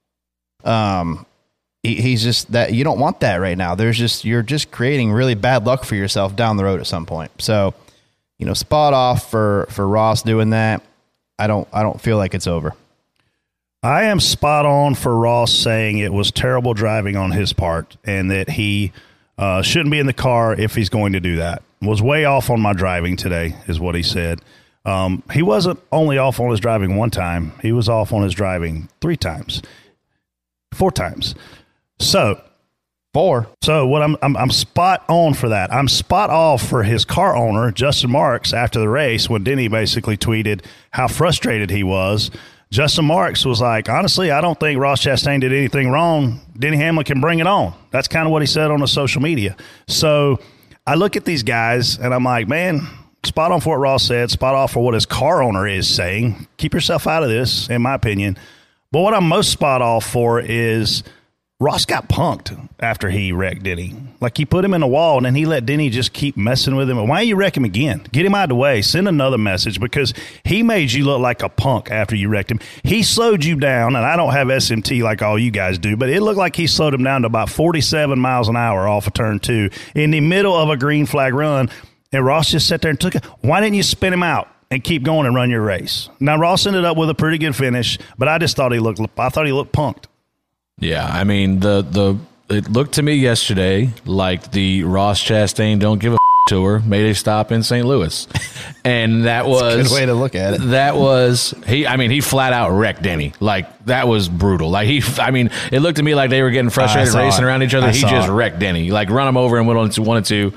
Um, he, he's just that you don't want that right now. There's just you're just creating really bad luck for yourself down the road at some point. So, you know, spot off for for Ross doing that. I don't I don't feel like it's over. I am spot on for Ross saying it was terrible driving on his part and that he uh, shouldn't be in the car if he's going to do that. Was way off on my driving today is what he said. Um, he wasn't only off on his driving one time. He was off on his driving three times, four times. So Four. So what I'm, I'm I'm spot on for that. I'm spot off for his car owner, Justin Marks, after the race when Denny basically tweeted how frustrated he was. Justin Marks was like, honestly, I don't think Ross Chastain did anything wrong. Denny Hamlin can bring it on. That's kind of what he said on the social media. So I look at these guys and I'm like, man, spot on for what Ross said, spot off for what his car owner is saying. Keep yourself out of this, in my opinion. But what I'm most spot off for is Ross got punked after he wrecked Denny. Like, he put him in the wall, and then he let Denny just keep messing with him. Why don't you wreck him again? Get him out of the way. Send another message, because he made you look like a punk after you wrecked him. He slowed you down, and I don't have S M T like all you guys do, but it looked like he slowed him down to about forty-seven miles an hour off of turn two in the middle of a green flag run, and Ross just sat there and took it. Why didn't you spin him out and keep going and run your race? Now, Ross ended up with a pretty good finish, but I just thought he looked – I thought he looked punked. Yeah, I mean, the the it looked to me yesterday like the Ross Chastain don't give a tour made a stop in Saint Louis, and that was a good way to look at it. That was he. I mean, he flat out wrecked Denny. Like, that was brutal. Like, he. I mean, it looked to me like they were getting frustrated I racing it. around each other. I He saw just it. wrecked Denny. Like, run him over and went on to one and two.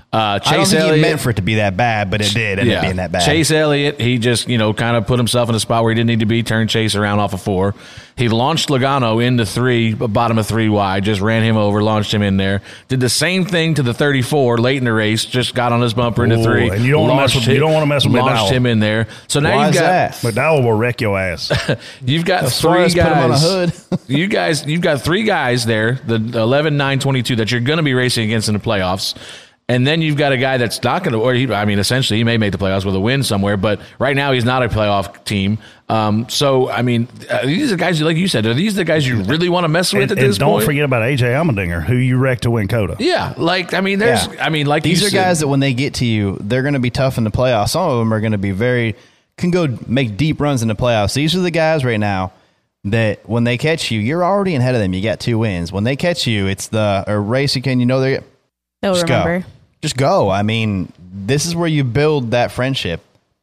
Uh, Chase I don't think Elliott he meant for it to be that bad, but it did end up being that bad. Chase Elliott, he just, you know, kind of put himself in a spot where he didn't need to be, turned Chase around off of four. He launched Logano into three, bottom of three wide, just ran him over, launched him in there. Did the same thing to the thirty-four late in the race, just got on his bumper into Ooh, three. and you don't want to mess with, him, you don't want to mess with launched McDowell. him in there. So now Why you've is got that? McDowell will wreck your ass. you've got As three far as guys. put him on a hood. you guys, you've got three guys there, the eleven, nine, twenty-two that you're going to be racing against in the playoffs. And then you've got a guy that's not going to, or he, I mean, essentially, he may make the playoffs with a win somewhere, but right now he's not a playoff team. Um, so, I mean, uh, these are guys, like you said, are these the guys you really want to mess with and, at and this don't point? forget about A J Allmendinger, who you wrecked to win COTA. Yeah, like, I mean, there's, Yeah. I mean, like These you are said, guys that when they get to you, they're going to be tough in the playoffs. Some of them are going to be very, can go make deep runs in the playoffs. These are the guys right now that when they catch you, you're already ahead of them. You got two wins. When they catch you, it's the a race you can, you know, they're, They'll just remember. go. Just go. I mean, this is where you build that friendship.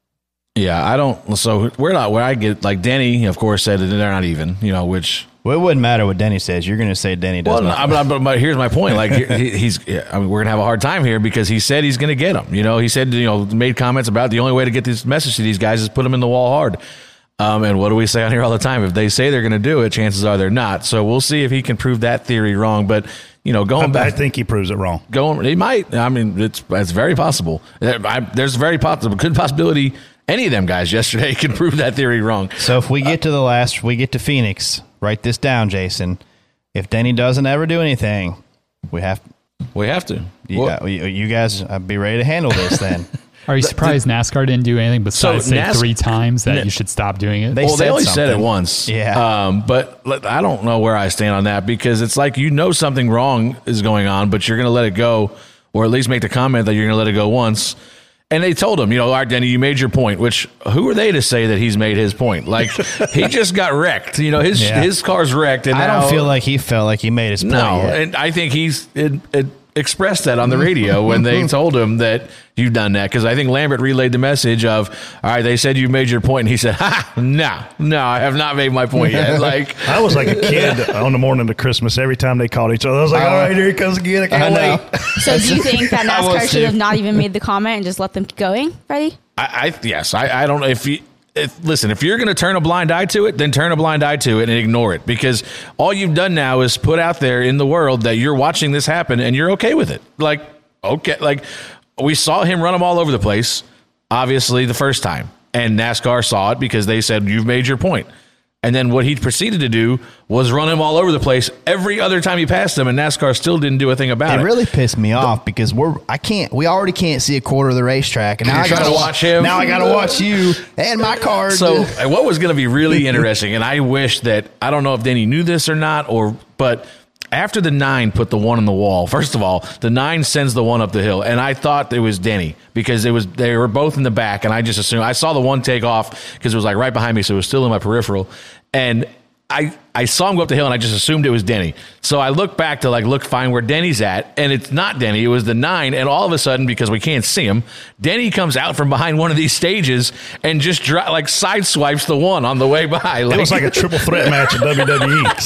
yeah, I don't, so we're not, where I get, like, Denny, of course, said that they're not even, you know, which, Well, it wouldn't matter what Denny says. You're going to say Denny does well, no, nothing. but, but, but here's my point. Like, he, he's, I mean, we're going to have a hard time here because he said he's going to get them. You know, he said, you know, made comments about the only way to get this message to these guys is put them in the wall hard. Um, and what do we say on here all the time? If they say they're going to do it, chances are they're not. So we'll see if he can prove that theory wrong. But, you know, going I, back. I think he proves it wrong. Going, he might. I mean, it's it's very possible. I, there's a very possible, good possibility any of them guys yesterday can prove that theory wrong. So if we get to the last, we get to Phoenix, write this down, Jason. If Denny doesn't ever do anything, we have, We have to. you, Well, got- you, you guys uh, be ready to handle this then. Are you surprised NASCAR didn't do anything besides So say NAS- three times that you should stop doing it? They well, they said only said it something. once. Yeah. Um, but let- I don't know where I stand on that because it's like you know something wrong is going on, but you're going to let it go, or at least make the comment that you're going to let it go once. And they told him, you know, all right, Denny, you made your point, which who are they to say that he's made his point? Like, he just got wrecked. You know, his Yeah. his car's wrecked. And I now, don't feel like he felt like he made his point No, yet. and I think he's it, it expressed that on the radio when they told him that you've done that. Because I think Lambert relayed the message of, all right, they said you made your point, and he said, ha, no, no, I have not made my point yet. Like, I was like a kid on the morning of Christmas. Every time they called each other, I was like, all right, here he comes again. I can't I know. wait. So do you think that I was NASCAR should too. have not even made the comment and just let them keep going, Freddie? I, I yes, I, I don't know if you. If, listen, if you're going to turn a blind eye to it, then turn a blind eye to it and ignore it, because all you've done now is put out there in the world that you're watching this happen and you're okay with it. Like, okay, like we saw him run them all over the place, obviously the first time, and NASCAR saw it because they said, you've made your point. And then what he proceeded to do was run him all over the place every other time he passed him, and NASCAR still didn't do a thing about It it. really pissed me off because we're I can't we already can't see a quarter of the racetrack, and now You're I gotta trying to wa- watch him. Now I gotta watch you and my card. So uh, what was going to be really interesting, and I wish that, I don't know if Denny knew this or not, or but after the nine put the one on the wall, first of all, the nine sends the one up the hill, and I thought it was Denny because it was they were both in the back, and I just assumed I saw the one take off because it was like right behind me, so it was still in my peripheral, and I, I saw him go up the hill and I just assumed it was Denny. So I looked back to like look find where Denny's at, and it's not Denny. It was the nine, and all of a sudden, because we can't see him, Denny comes out from behind one of these stages and just dri- like sideswipes the one on the way by. It was like a triple threat match in W W E. But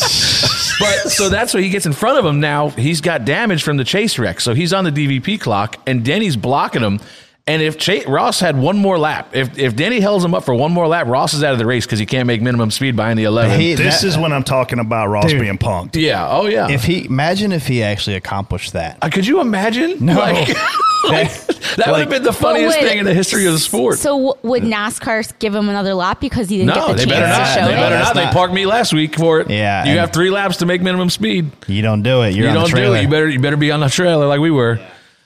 so that's what he gets in front of him now. He's got damage from the chase wreck, so he's on the D V P clock, and Denny's blocking him. And if Ch- Ross had one more lap, if if Denny holds him up for one more lap, Ross is out of the race because he can't make minimum speed behind the eleven. He- This that- is when I'm talking about Ross Dude. being punked. yeah, oh yeah. if he imagine if he actually accomplished that. Uh, could you imagine? No. Like, like, that would have been the funniest But wait, thing in the history of the sport. So w- would NASCAR give him another lap because he didn't no, get the they chance better to not. show They it? better That's not. They not- parked me last week for it. Yeah, you and- have three laps to make minimum speed. You don't do it. You're You on don't the do trailer. it. You better you better be on the trailer like we were.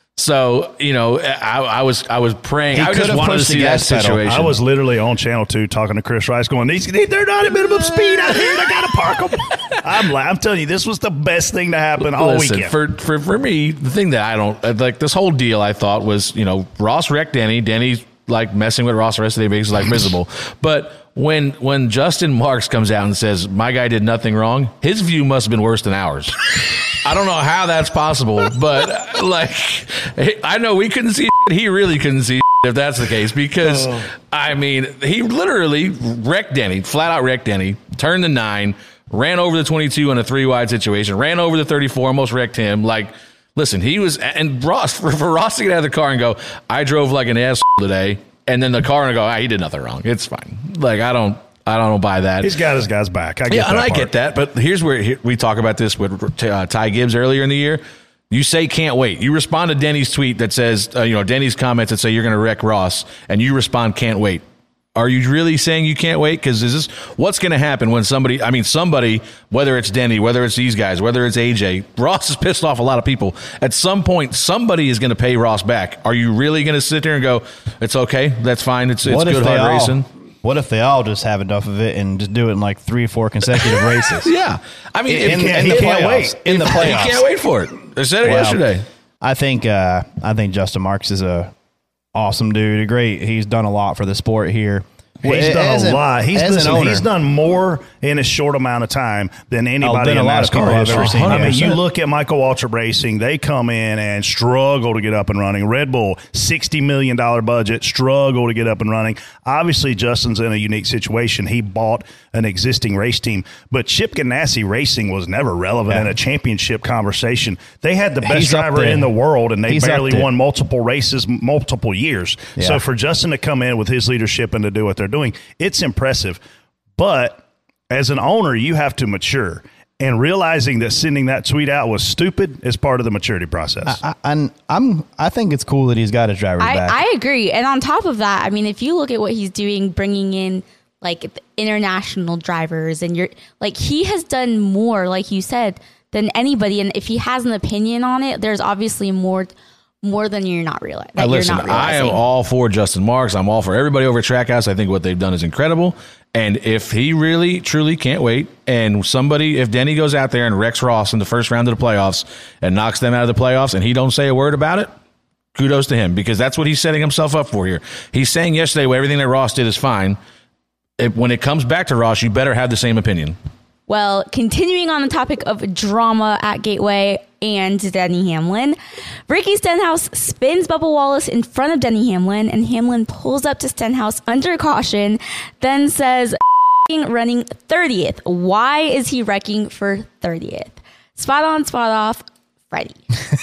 So you know, I, I was I was praying. He I could just have wanted to pushed the see that gas pedal. situation. I was literally on Channel two talking to Chris Rice going, these, they're not at minimum speed out here. They got to park them. I'm, la- I'm telling you, this was the best thing to happen all Listen, weekend. for, for for me, the thing that I don't uh, like, this whole deal I thought was, you know, Ross wrecked Denny. Denny's like messing with Ross the rest of the day makes it like miserable. But when when Justin Marks comes out and says my guy did nothing wrong, his view must have been worse than ours. I don't know how that's possible, but uh, like I know we couldn't see it, he really couldn't see it, if that's the case, because Oh. I mean he literally wrecked Denny, flat out wrecked Denny, turned the nine, ran over the twenty-two in a three wide situation, ran over the thirty-four, almost wrecked him. Like Listen, he was, and Ross, for, for Ross to get out of the car and go, I drove like an asshole today, and then the car and go, ah, he did nothing wrong. It's fine. Like, I don't, I don't buy that. He's got his guys back. I get yeah, that and I part. get that, but here's where here, we talk about this with uh, Ty Gibbs earlier in the year. You say can't wait. You respond to Denny's tweet that says, uh, you know, Denny's comments that say you're going to wreck Ross, and you respond can't wait. Are you really saying you can't wait? Because is this what's going to happen when somebody, I mean, somebody, whether it's Denny, whether it's these guys, whether it's A J, Ross has pissed off a lot of people. At some point, somebody is going to pay Ross back. Are you really going to sit there and go, it's okay, that's fine, it's, it's good hard racing? What if they all just have enough of it and just do it in like three or four consecutive races? Yeah. I mean, in, if, in the if, can't wait. In the playoffs. You can't wait for it. I said it well, yesterday. I think uh, I think Justin Marks is a awesome dude. A great. He's done a lot for the sport here. He's as done a an, lot. He's, listen, owner, he's done more in a short amount of time than anybody than in a lot of people NASCAR I've ever history. seen. I mean, Yeah. you look at Michael Waltrip Racing, they come in and struggle to get up and running. Red Bull, sixty million dollars budget, struggle to get up and running. Obviously, Justin's in a unique situation. He bought an existing race team, but Chip Ganassi Racing was never relevant yeah. in a championship conversation. They had the best He's driver in the world, and they He's barely won multiple races, multiple years. Yeah. So for Justin to come in with his leadership and to do what they're doing, it's impressive. But as an owner, you have to mature. And realizing that sending that tweet out was stupid is part of the maturity process. I, I, and I'm, I think it's cool that he's got his driver I, back. I agree. And on top of that, I mean, if you look at what he's doing, bringing in like the international drivers, and you're like, he has done more, like you said, than anybody. And if he has an opinion on it, there's obviously more. More than you're not, reali- that I you're listen, not realizing. I am all for Justin Marks. I'm all for everybody over at Trackhouse. I think what they've done is incredible. And if he really, truly can't wait, and somebody, if Denny goes out there and wrecks Ross in the first round of the playoffs and knocks them out of the playoffs and he don't say a word about it, kudos to him, because that's what he's setting himself up for here. He's saying yesterday, well, everything that Ross did is fine. If, when it comes back to Ross, you better have the same opinion. Well, continuing on the topic of drama at Gateway and Denny Hamlin, Ricky Stenhouse spins Bubba Wallace in front of Denny Hamlin, and Hamlin pulls up to Stenhouse under caution, then says, running thirtieth. Why is he wrecking for thirtieth? Spot on, spot off. Freddie.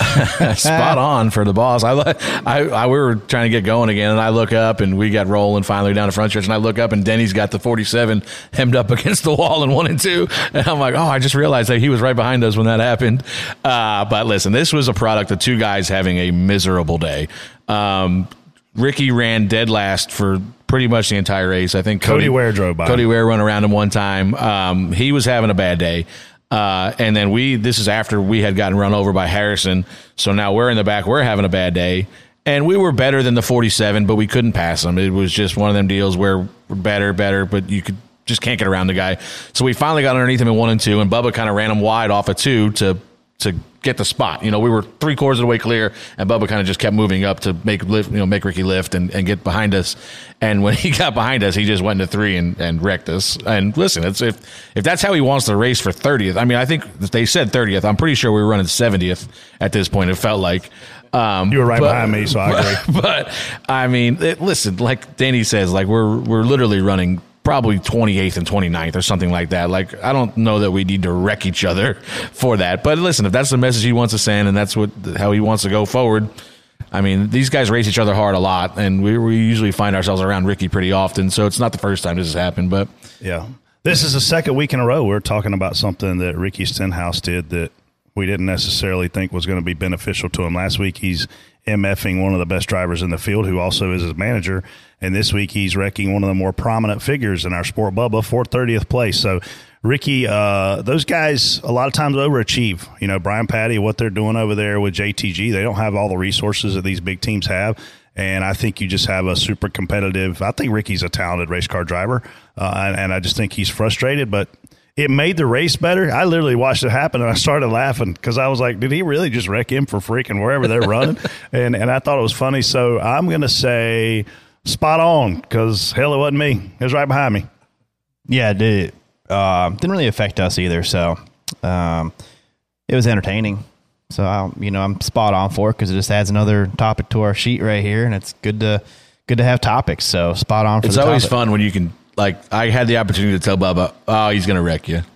Spot on for the boss. I, I, I, we were trying to get going again, and I look up, and we got rolling finally down the front stretch, and I look up, and Denny's got the forty-seven hemmed up against the wall in one and two, and I'm like, oh, I just realized that he was right behind us when that happened. Uh, but listen, this was a product of two guys having a miserable day. Um, Ricky ran dead last for pretty much the entire race. I think Cody, Cody Ware drove by. Cody Ware run around him one time. Um, he was having a bad day. Uh, and then we, this is after we had gotten run over by Harrison. So now we're in the back. We're having a bad day. And we were better than the forty-seven, but we couldn't pass them. It was just one of them deals where we're better, better, but you could just can't get around the guy. So we finally got underneath him in one and two, and Bubba kind of ran him wide off of two to, to get the spot. You know, we were three quarters of the way clear, and Bubba kind of just kept moving up to make lift, you know, make Ricky lift and, and get behind us. And when he got behind us, he just went into three and, and wrecked us. And listen, it's, if if that's how he wants to race for thirtieth, I mean, I think they said thirtieth. I'm pretty sure we were running seventieth at this point. It felt like. Um, you were right but, behind me, so I agree. But, but I mean, it, listen, like Danny says, like we're we're literally running probably twenty-eighth and twenty-ninth or something like that. Like, I don't know that we need to wreck each other for that. But listen, if that's the message he wants to send and that's what how he wants to go forward, I mean, these guys race each other hard a lot, and we, we usually find ourselves around Ricky pretty often, so it's not the first time this has happened. But yeah, this is the second week in a row we're talking about something that Ricky Stenhouse did that we didn't necessarily think was going to be beneficial to him. Last week, he's MFing one of the best drivers in the field, who also is his manager. And this week, he's wrecking one of the more prominent figures in our sport, Bubba, for thirtieth place. So, Ricky, uh, those guys a lot of times overachieve. You know, Brian Patty, what they're doing over there with J T G, they don't have all the resources that these big teams have. And I think you just have a super competitive – I think Ricky's a talented race car driver, uh, and, and I just think he's frustrated. But it made the race better. I literally watched it happen, and I started laughing because I was like, did he really just wreck him for freaking wherever they're running? and and I thought it was funny. So I'm going to say spot on because, hell, it wasn't me. It was right behind me. Yeah, it did. Uh, didn't really affect us either, so um, it was entertaining. So, I, you know, I'm spot on for it because it just adds another topic to our sheet right here, and it's good to good to have topics. So, spot on for it's the always topic. fun when you can, like, I had the opportunity to tell Bubba, oh, he's going to wreck you.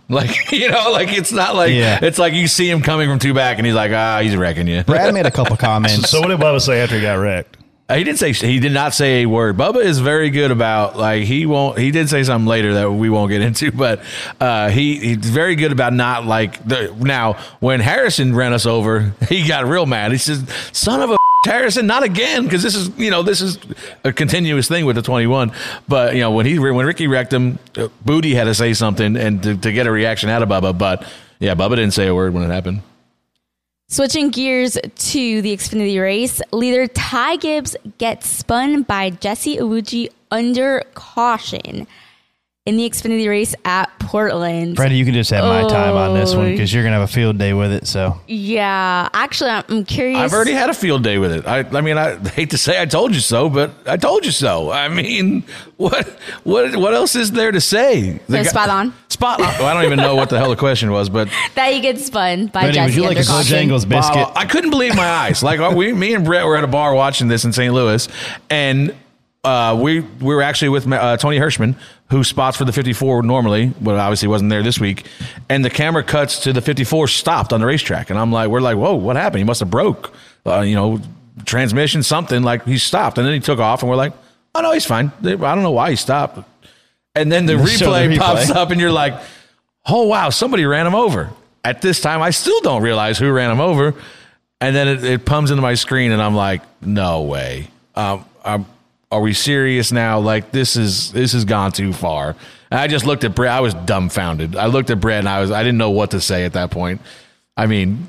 Like, you know, like it's not like, Yeah. it's like you see him coming from two back and he's like, ah, he's wrecking you. Brad made a couple comments. So what did Bubba say after he got wrecked? He didn't say, he did not say a word. Bubba is very good about, like, he won't, he did say something later that we won't get into, but uh, he he's very good about not, like, the, now, when Harrison ran us over, he got real mad. He says, son of a Harrison, not again, because this is, you know, this is a continuous thing with the twenty-one. But, you know, when he when Ricky wrecked him, uh, Booty had to say something and to, to get a reaction out of Bubba. But, yeah, Bubba didn't say a word when it happened. Switching gears to the Xfinity race, leader Ty Gibbs gets spun by Jesse Iwuji under caution in the Xfinity race at Portland. Freddie, you can just have my time on this one Oh. because you're going to have a field day with it. So Yeah, actually, I'm curious. I've already had a field day with it. I, I mean, I hate to say I told you so, but I told you so. I mean, what what what else is there to say? The So guy- spot on. Spot on. Well, I don't even know what the hell the question was, but that he gets spun by Freddie, Jesse would you like under a caution. Bojangles biscuit? wow, I couldn't believe my eyes. Like we, me and Brett were at a bar watching this in Saint Louis, and uh, we we were actually with uh, Tony Hirschman, who spots for the fifty-four normally, but obviously wasn't there this week. And the camera cuts to the fifty-four stopped on the racetrack, and I'm like, we're like, whoa, what happened? He must have broke, uh, you know, transmission, something. Like he stopped, and then he took off, and we're like, oh no, he's fine. I don't know why he stopped. And then the They show the replay replay. pops up, and you're like, oh wow, somebody ran him over. At this time, I still don't realize who ran him over. And then it, it comes into my screen, and I'm like, no way. Um, I'm, are we serious now? Like this is this has gone too far. And I just looked at Brett. I was dumbfounded. I looked at Brett, and I was I didn't know what to say at that point. I mean,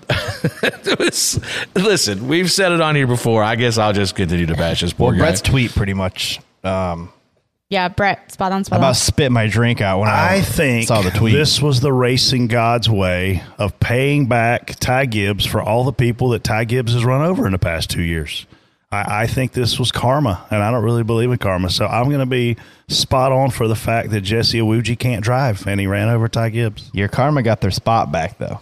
it was, listen, we've said it on here before. I guess I'll just continue to bash this poor well, guy. Brett's tweet pretty much um, Yeah, Brett, spot on, spot about on. spit my drink out when I, I think saw the tweet. this was the racing god's way of paying back Ty Gibbs for all the people that Ty Gibbs has run over in the past two years. I, I think this was karma, and I don't really believe in karma. So I'm going to be spot on for the fact that Jesse Iwuji can't drive, and he ran over Ty Gibbs. Your karma got their spot back, though.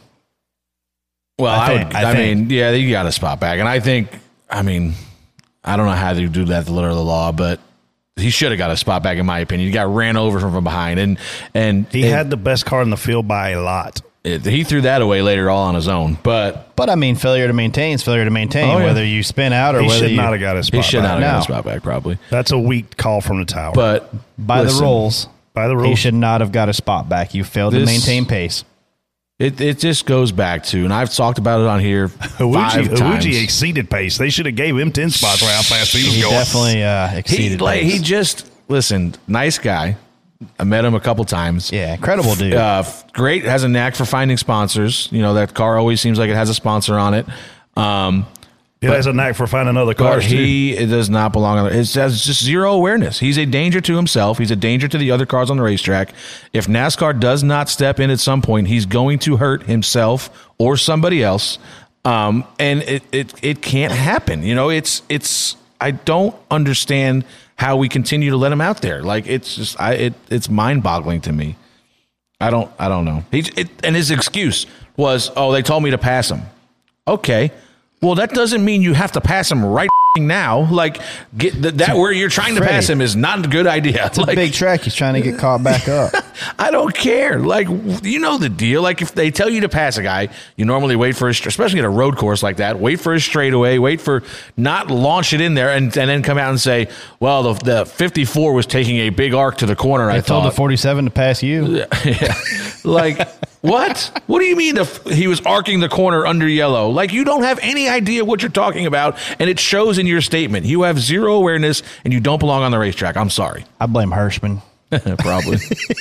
Well, I I, think- would, I I, think. mean, yeah, you got a spot back. And I think, I mean, I don't know how they do that, the letter of the law, but he should have got a spot back, in my opinion. He got ran over from, from behind. And, and He it- had the best car in the field by a lot. it- he threw that away later all on his own. But But I mean, failure to maintain is failure to maintain, Oh, yeah. whether you spin out or He whether should you not have got his spot he should back. not have got No. a spot back, probably. That's a weak call from the tower. But by listen, the rules. by the He rules, should not have got a spot back. You failed to This- maintain pace. It, it just goes back to, and I've talked about it on here five Iwuji, times. Iwuji exceeded pace. They should have gave him ten spots for how fast he was He going. definitely uh, he, exceeded like, pace. he just, listen, nice guy. I met him a couple times. yeah, incredible dude. Uh, great, has a knack for finding sponsors. You know, that car always seems like it has a sponsor on it. Um, He has a knack for finding other but cars, too. he it does not belong on it. It has just zero awareness. He's a danger to himself. He's a danger to the other cars on the racetrack. If NASCAR does not step in at some point, he's going to hurt himself or somebody else. Um, and it, it, it can't happen. You know, it's, it's, I don't understand how we continue to let him out there. Like, it's just, I, it, it's mind boggling to me. I don't, I don't know. He, it, and his excuse was, oh, they told me to pass him. Okay. Well, that doesn't mean you have to pass him right now. Like, get th- that where you're trying to Freddie, pass him is not a good idea. it's a Like, big track. He's trying to get caught back up. I don't care. Like, you know the deal. Like, if they tell you to pass a guy, you normally wait for his, especially at a road course like that, wait for his straightaway, wait for not launch it in there, and, and then come out and say, well, the, the fifty-four was taking a big arc to the corner. I I told the thought. forty-seven to pass you. Yeah. Like, what? What do you mean the, he was arcing the corner under yellow? Like, you don't have any idea what you're talking about, and it shows in your statement. You have zero awareness, and you don't belong on the racetrack. I'm sorry. I blame Hirschman. Probably.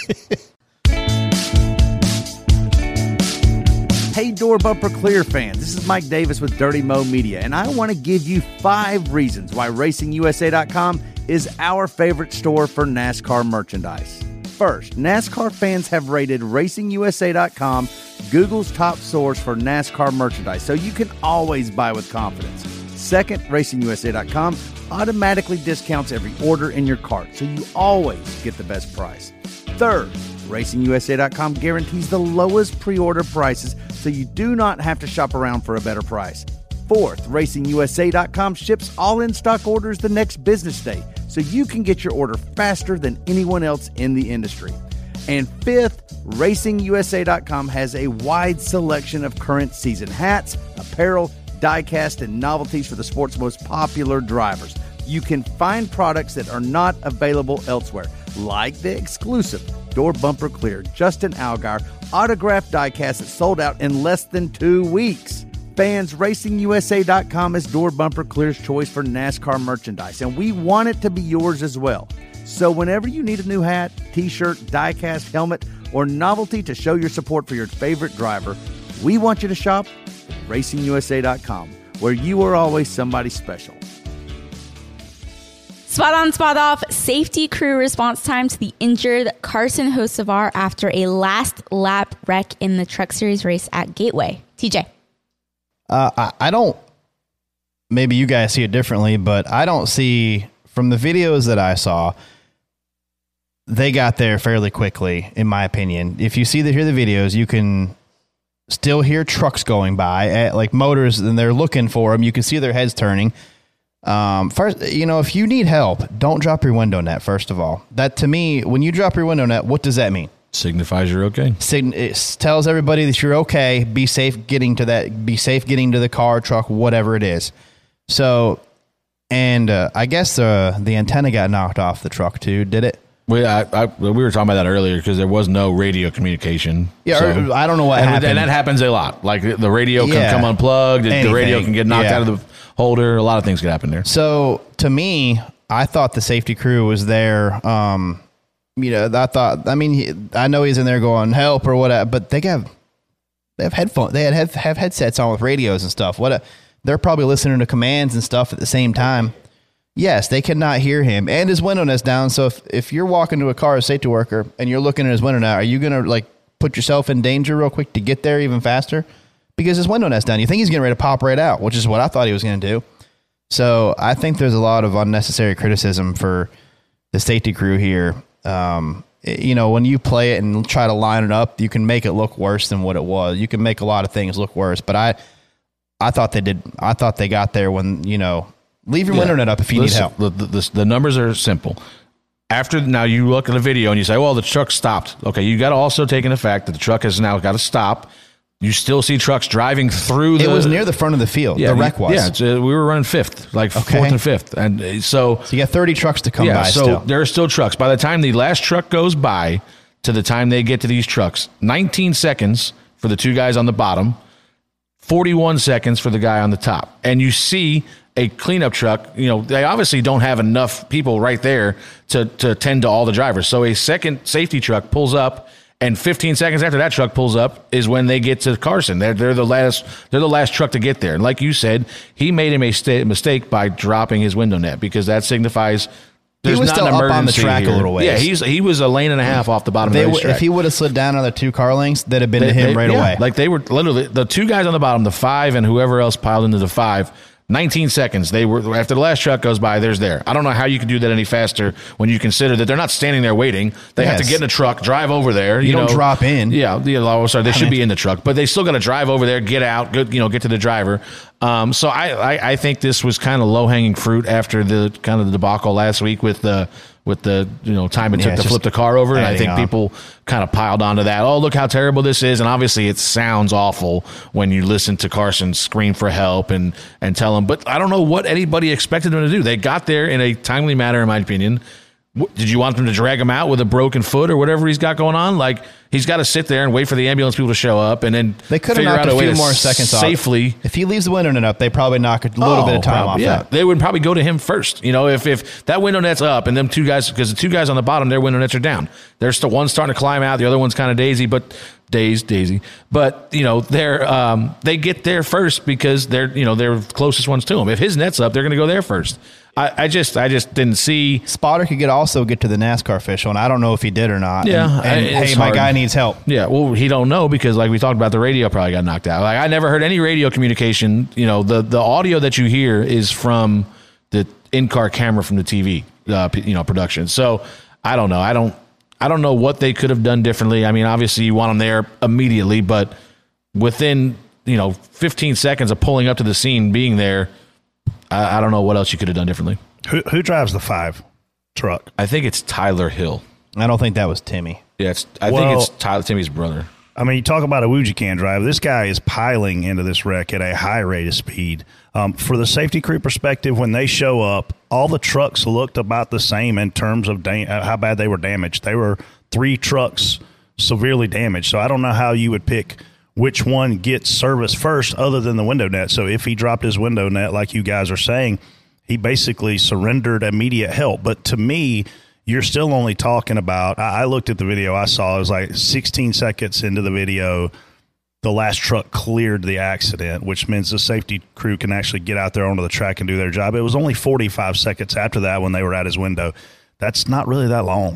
Hey, Door Bumper Clear fans, this is Mike Davis with Dirty Mo Media, and I want to give you five reasons why Racing U S A dot com is our favorite store for NASCAR merchandise. First, NASCAR fans have rated Racing U S A dot com Google's top source for NASCAR merchandise, so you can always buy with confidence. Second, Racing U S A dot com automatically discounts every order in your cart, so you always get the best price. Third, Racing U S A dot com guarantees the lowest pre-order prices, so you do not have to shop around for a better price. Fourth, Racing U S A dot com ships all in-stock orders the next business day, so you can get your order faster than anyone else in the industry. And fifth, Racing U S A dot com has a wide selection of current season hats, apparel, diecast, and novelties for the sport's most popular drivers. You can find products that are not available elsewhere, like the exclusive Door Bumper Clear Justin Allgaier autographed diecast that sold out in less than two weeks. Fans, Racing U S A dot com is Door Bumper Clear's choice for NASCAR merchandise, and we want it to be yours as well. So whenever you need a new hat, t-shirt, diecast, helmet, or novelty to show your support for your favorite driver, we want you to shop at Racing U S A dot com, where you are always somebody special. Spot on, spot off. Safety crew response time to the injured Carson Hocevar after a last lap wreck in the Truck Series race at Gateway. T J. Uh, I, I don't, maybe you guys see it differently, but I don't see, from the videos that I saw, they got there fairly quickly, in my opinion. If you see the, hear the videos, you can still hear trucks going by, at, like motors, and they're looking for them. You can see their heads turning. Um, first, you know, if you need help, don't drop your window net, first of all. That, to me, when you drop your window net, what does that mean? Signifies you're okay. Sign- it tells everybody that you're okay. Be safe getting to that. Be safe getting to the car, truck, whatever it is. So, and uh, I guess uh, the antenna got knocked off the truck too. Did it? We I, I, we were talking about that earlier because there was no radio communication. Yeah, so, or, I don't know what and, happened. And that happens a lot. Like the radio Yeah. can come unplugged. Anything. The radio can get knocked Yeah. out of the holder. A lot of things could happen there. So to me, I thought the safety crew was there. Um, you know, I thought. I mean, he, I know he's in there going help or whatever, but they got they have headphones. They had have, have headsets on with radios and stuff. What a, they're probably listening to commands and stuff at the same time. Yes, they cannot hear him, and his window net's down. So if, if you're walking to a car as a safety worker and you're looking at his window net, are you going to like put yourself in danger real quick to get there even faster? Because his window net's down. You think he's getting ready to pop right out, which is what I thought he was going to do. So I think there's a lot of unnecessary criticism for the safety crew here. Um, you know, when you play it and try to line it up, you can make it look worse than what it was. You can make a lot of things look worse. But I, I thought they did. I thought they got there when, you know, leave your yeah. window net up if you Listen, need help. The, the, the numbers are simple. After now, you look at the video and you say, "Well, the truck stopped." Okay, you got to also take in the fact that the truck has now got to stop. You still see trucks driving through the... It was near the front of the field. Yeah, the wreck was. Yeah, it's, uh, we were running fifth, like Okay. fourth and fifth. And uh, so... So you got thirty trucks to come yeah, by so still. there are still trucks. By the time the last truck goes by to the time they get to these trucks, nineteen seconds for the two guys on the bottom, forty-one seconds for the guy on the top. And you see a cleanup truck, you know, they obviously don't have enough people right there to, to tend to all the drivers. So a second safety truck pulls up, and fifteen seconds after that truck pulls up is when they get to Carson. They're, they're the last they're the last truck to get there. And like you said, he made him a sta- mistake by dropping his window net because that signifies there's he was not still an up on the emergency track here. a little ways. Yeah, he's he was a lane and a half off the bottom They of the w- racetrack. if he would have slid down another two car lengths, they'd have been They- to him they- right yeah, away. Like they were literally the two guys on the bottom, the five and whoever else piled into the five. nineteen seconds. They were after the last truck goes by. There's there. I don't know how you can do that any faster when you consider that they're not standing there waiting. They have to Yes. get in a truck, drive over there. You You, don't know, drop in. Yeah, you know, sorry, they I should mean- be in the truck, but they still got to drive over there, get out, good, you know, get to the driver. Um, so I, I, I think this was kind of low hanging fruit after the kind of the debacle last week with the with the you know time it Yeah, took it's to flip just the car over, and I adding think on. people kind of piled onto that. Oh, look how terrible this is, and obviously it sounds awful when you listen to Carson scream for help and and tell him. But I don't know what anybody expected them to do. They got there in a timely manner, in my opinion. What, did you want them to drag him out with a broken foot or whatever he's got going on? Like he's got to sit there and wait for the ambulance people to show up, and then They could have figure knocked out a a way few to more seconds off. safely. If he leaves the window net up, they probably knock a little Oh, bit of time probably, off yeah. that. They would probably go to him first. You know, if if that window net's up and them two guys, because the two guys on the bottom, their window nets are down. There's still one starting to climb out, the other one's kind of daisy, but dazed, daisy. But you know, they're um, they get there first because they're you know they're closest ones to him. If his net's up, they're going to go there first. I, I just I just didn't see. Spotter could get also get to the NASCAR official, and I don't know if he did or not. Yeah, and, and, it's hey, my hard. guy needs help. Yeah, well, he don't know because, like we talked about, the radio probably got knocked out. Like I never heard any radio communication. You know, the the audio that you hear is from the in-car camera from the T V, uh, p- you know, production. So I don't know. I don't. I don't know what they could have done differently. I mean, obviously you want them there immediately, but within you know fifteen seconds of pulling up to the scene, being there, I, I don't know what else you could have done differently. Who who drives the five truck? I think it's Tyler Hill. I don't think that was Timmy. Yeah, it's, I Well, think it's Tyler Timmy's brother. I mean, you talk about a Wujican drive. This guy is piling into this wreck at a high rate of speed. Um, for the safety crew perspective, when they show up, all the trucks looked about the same in terms of da- how bad they were damaged. They were three trucks severely damaged. So I don't know how you would pick which one gets service first other than the window net. So if he dropped his window net, like you guys are saying, he basically surrendered immediate help. But to me, you're still only talking about, I looked at the video I saw, it was like sixteen seconds into the video, the last truck cleared the accident, which means the safety crew can actually get out there onto the track and do their job. It was only forty-five seconds after that when they were at his window. That's not really that long.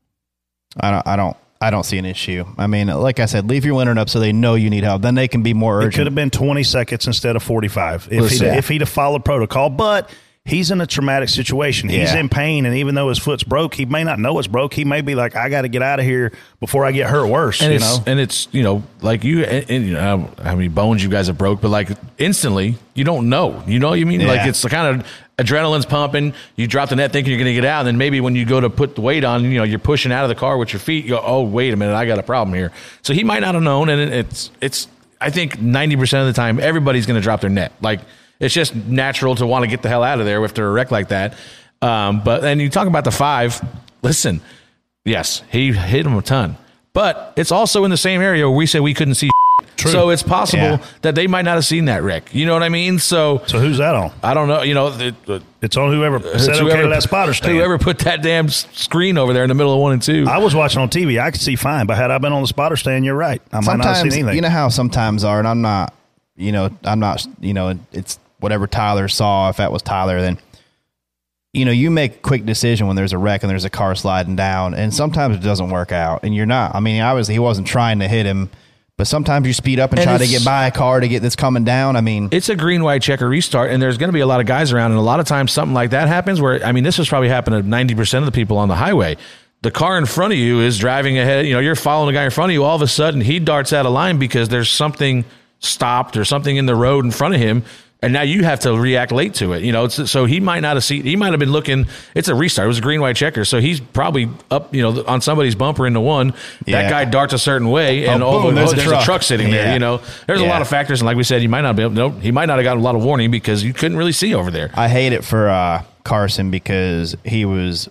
I don't, I don't, I don't see an issue. I mean, like I said, leave your window up so they know you need help. Then they can be more urgent. It could have been twenty seconds instead of forty-five if Listen, he'd, yeah. if he'd have followed protocol. But he's in a traumatic situation. He's Yeah. in pain, and even though his foot's broke, he may not know it's broke. He may be like, I got to get out of here before I get hurt worse, And you it's, know? and it's, you know, like you, and, and, you know, how many bones you guys have broke, but like instantly, you don't know. You know what you mean? Yeah. Like it's the kind of adrenaline's pumping. You drop the net thinking you're going to get out, and then maybe when you go to put the weight on, you know, you're pushing out of the car with your feet. You go, oh, wait a minute, I got a problem here. So he might not have known, and it, it's, it's. I think ninety percent of the time, everybody's going to drop their net. Like it's just natural to want to get the hell out of there after a wreck like that. Um, but and you talk about the five. Listen, yes, he hit him a ton, but it's also in the same area where we said we couldn't see. True. So it's possible Yeah. that they might not have seen that wreck. You know what I mean? So So who's that on? I don't know. You know, it, it, It's on whoever it's said okay to that spotter stand. whoever put that damn s- screen over there in the middle of one and two. I was watching on T V. I could see fine, but had I been on the spotter stand, you're right. I might not have seen Sometimes, anything. you know how sometimes are, and I'm not, you know, I'm not, you know, it's whatever Tyler saw. If that was Tyler, then, you know, you make a quick decision when there's a wreck and there's a car sliding down, and sometimes it doesn't work out, and you're not. I mean, obviously he wasn't trying to hit him, but sometimes you speed up and, And try to it's- get by a car to get this coming down. I mean, It's a green, white, checker restart, and there's going to be a lot of guys around, and a lot of times something like that happens where, I mean, this has probably happened to ninety percent of the people on the highway. The car in front of you is driving ahead. You know, you're following the guy in front of you. All of a sudden, he darts out of line because there's something stopped or something in the road in front of him, and now you have to react late to it. You know, it's, so he might not have seen. He might have been looking. It's a restart. It was a green, white checker, so he's probably up. You know, on somebody's bumper into one. Yeah. That guy darts a certain way, and Oh, oh, boom, there's, there's a there's a truck. truck sitting there. Yeah. You know, there's a Yeah. lot of factors, and like we said, you might not be able. No, he might not have gotten a lot of warning because you couldn't really see over there. I hate it for uh, Carson because he was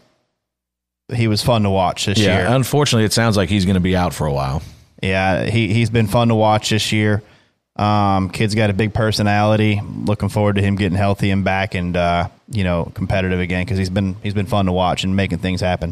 he was fun to watch this Yeah, year. unfortunately, it sounds like he's going to be out for a while. Yeah, he he's been fun to watch this year. Um, kid's got a big personality. Looking forward to him getting healthy and back and uh, you know, competitive again because he's been he's been fun to watch and making things happen.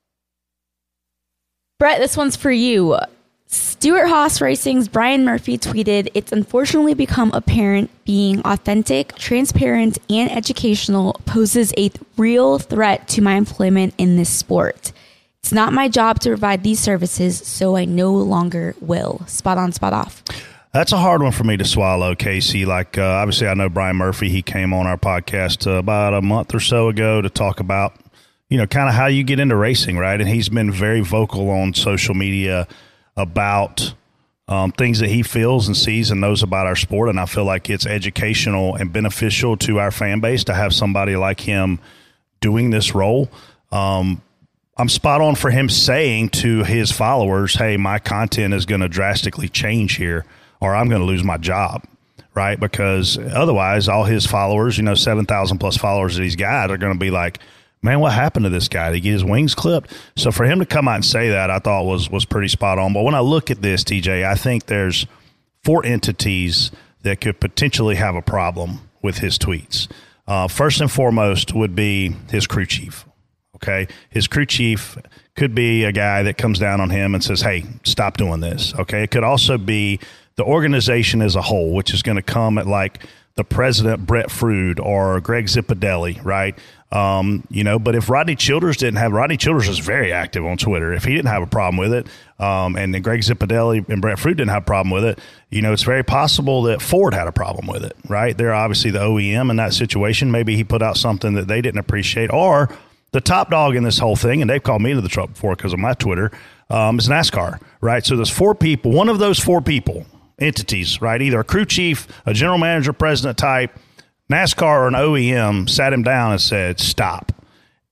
Brett, this one's for you. Stuart Haas Racing's Brian Murphy tweeted, "It's unfortunately become apparent being authentic, transparent, and educational poses a real threat to my employment in this sport. It's not my job to provide these services, so I no longer will." Spot on, spot off. That's a hard one for me to swallow, Casey. Like, uh, obviously, I know Brian Murphy. He came on our podcast uh, about a month or so ago to talk about, you know, kind of how you get into racing, right? And he's been very vocal on social media about um, things that he feels and sees and knows about our sport. And I feel like it's educational and beneficial to our fan base to have somebody like him doing this role. Um, I'm spot on for him saying to his followers, hey, my content is going to drastically change here, or I'm going to lose my job, right? Because otherwise, all his followers, you know, seven thousand plus followers that he's got are going to be like, man, what happened to this guy? Did he get his wings clipped? So for him to come out and say that, I thought was was pretty spot on. But when I look at this, T J, I think there's four entities that could potentially have a problem with his tweets. Uh, first and foremost would be his crew chief. Okay, his crew chief could be a guy that comes down on him and says, hey, stop doing this. Okay, it could also be the organization as a whole, which is going to come at like the president, Brett Frood, or Greg Zipadelli, right? Um, you know, but if Rodney Childers didn't have, Rodney Childers is very active on Twitter. If he didn't have a problem with it, um, and then Greg Zipadelli and Brett Frood didn't have a problem with it, you know, it's very possible that Ford had a problem with it, right? They're obviously the O E M in that situation. Maybe he put out something that they didn't appreciate, or the top dog in this whole thing, and they've called me into the truck before because of my Twitter, um, is NASCAR, right? So there's four people, one of those four people, entities, right? Either a crew chief, a general manager, president type, NASCAR, or an O E M sat him down and said, stop.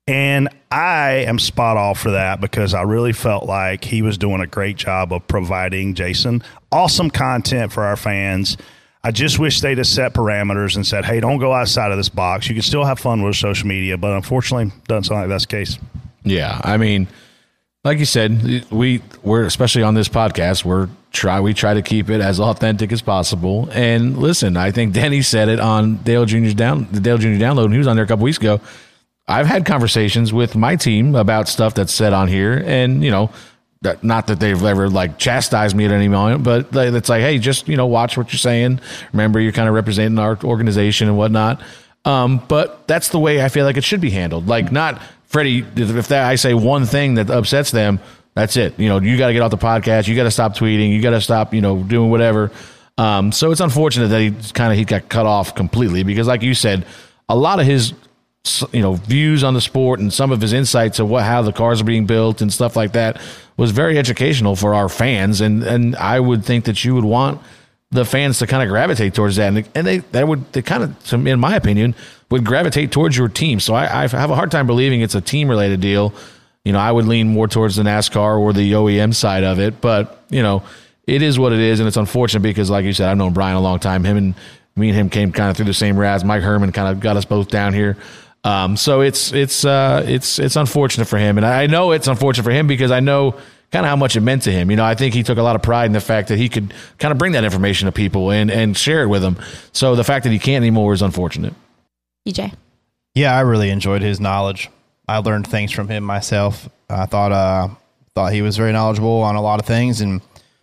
And I am spot off for that because I really felt like he was doing a great job of providing Jason awesome content for our fans. I just wish they'd have set parameters and said, hey, don't go outside of this box. You can still have fun with social media, but unfortunately, doesn't sound like that's the case. Yeah, I mean, like you said, we we're especially on this podcast, we're try we try to keep it as authentic as possible. And listen, I think Denny said it on Dale Junior's down the Dale Junior Download, and he was on there a couple weeks ago. I've had conversations with my team about stuff that's said on here, and you know, that, not that they've ever like chastised me at any moment, but it's like, hey, just you know, watch what you're saying. Remember, you're kind of representing our organization and whatnot. Um, but that's the way I feel like it should be handled. Like, not Freddie. If that I say one thing that upsets them, that's it. You know, you got to get off the podcast. You got to stop tweeting. You got to stop, you know, doing whatever. Um, so it's unfortunate that he kind of he got cut off completely because, like you said, a lot of his you know views on the sport and some of his insights of what how the cars are being built and stuff like that was very educational for our fans, and and I would think that you would want the fans to kind of gravitate towards that, and, and they that would they kind of, in my opinion, would gravitate towards your team. So I, I have a hard time believing it's a team related deal. You know, I would lean more towards the NASCAR or the O E M side of it, but you know, it is what it is, and it's unfortunate because, like you said, I've known Brian a long time. Him and me and him came kind of through the same routes. Mike Herman kind of got us both down here. Um, so it's it's uh, it's it's unfortunate for him, and I know it's unfortunate for him because I know kind of how much it meant to him. You know, I think he took a lot of pride in the fact that he could kind of bring that information to people and and share it with them. So the fact that he can't anymore is unfortunate. E J, yeah, I really enjoyed his knowledge. I learned things from him myself. I thought uh, thought he was very knowledgeable on a lot of things, and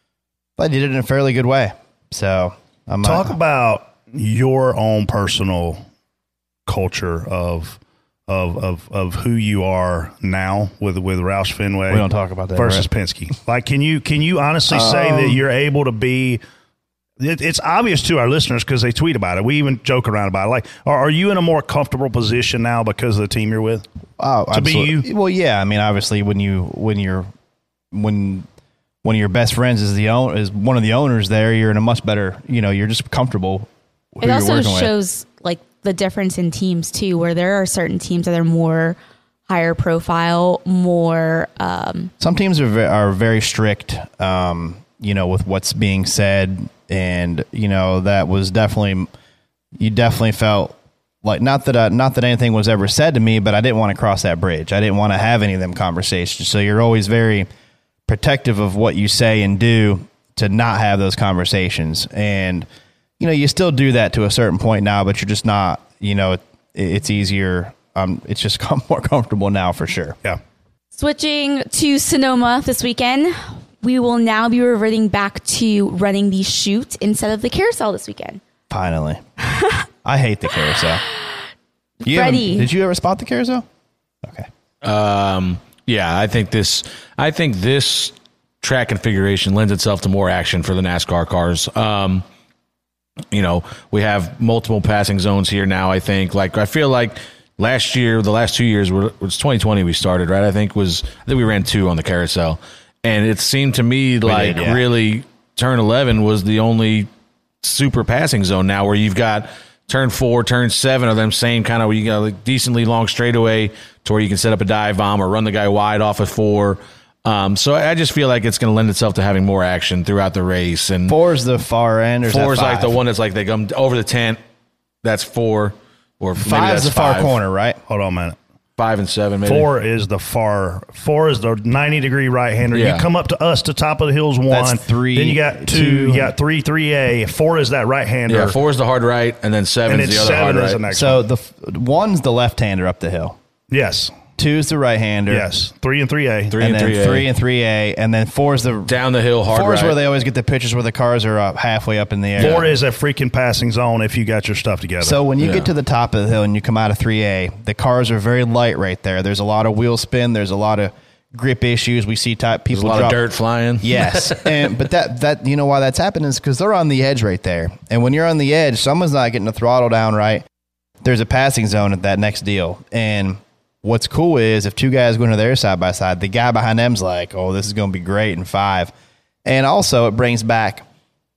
I did it in a fairly good way. So I'm talk uh, about your own personal culture of of of of who you are now with with Roush Fenway. We don't talk about that versus right? Penske. Like, can you can you honestly say um, that you're able to be? It, it's obvious to our listeners because they tweet about it. We even joke around about it. Like, are, are you in a more comfortable position now because of the team you're with? Oh, to absolutely. be you. Well, yeah. I mean, obviously, when you when you're when one of your best friends is the own is one of the owners there, you're in a much better. You know, you're just comfortable. Who it you're also working shows with. like the difference in teams too, where there are certain teams that are more higher profile, more. Um, Some teams are ve- are very strict, um, you know, with what's being said, and you know that was definitely you definitely felt like not that I, not that anything was ever said to me, but I didn't want to cross that bridge. I didn't want to have any of them conversations. So you're always very protective of what you say and do to not have those conversations, and. You know, you still do that to a certain point now, but you're just not, you know, it, it's easier. Um, it's just more comfortable now for sure. Yeah. Switching to Sonoma this weekend, we will now be reverting back to running the chute instead of the carousel this weekend. Finally. I hate the carousel. You Freddie. Did you ever spot the carousel? Okay. Um, yeah, I think this. I think this track configuration lends itself to more action for the NASCAR cars. Um, You know, we have multiple passing zones here now, I think. Like, I feel like last year, the last two years, it was twenty twenty we started, right? I think was I think we ran two on the carousel. And it seemed to me like did, yeah. really turn eleven was the only super passing zone now where you've got turn four, turn seven of them same kind of where you got like decently long straightaway to where you can set up a dive bomb or run the guy wide off of four. Um, so I just feel like it's going to lend itself to having more action throughout the race. And four is the far end, or is four is that like the five? one that's like they come over the tent. That's four, or maybe Five is that's the far five. corner, right? Hold on a minute. Five and seven, maybe. Four is the far. Four is the ninety degree right hander. Yeah. You come up to us to top of the hills one. That's three, Then you got two. two. You got three, three A. Four is that right hander. Yeah, four is the hard right, and then seven and is it's the other seven hard is the right. next So one. the f- one's the left-hander up the hill. Yes. Two's the right-hander. Yes. Three and three A. Three And and then three A. three and three A, and then four is the Down the hill, hard four is right. where they always get the pictures where the cars are up halfway up in the air. Four is a freaking passing zone if you got your stuff together. So when you Yeah. get to the top of the hill and you come out of three A, the cars are very light right there. There's a lot of wheel spin. There's a lot of grip issues. We see type There's people a lot drop. of dirt flying. Yes, and but that that you know why that's happening is because they're on the edge right there. And when you're on the edge, someone's not getting the throttle down right. There's a passing zone at that next deal. And what's cool is if two guys go into there side by side, the guy behind them's like, "Oh, this is going to be great in five." And also, it brings back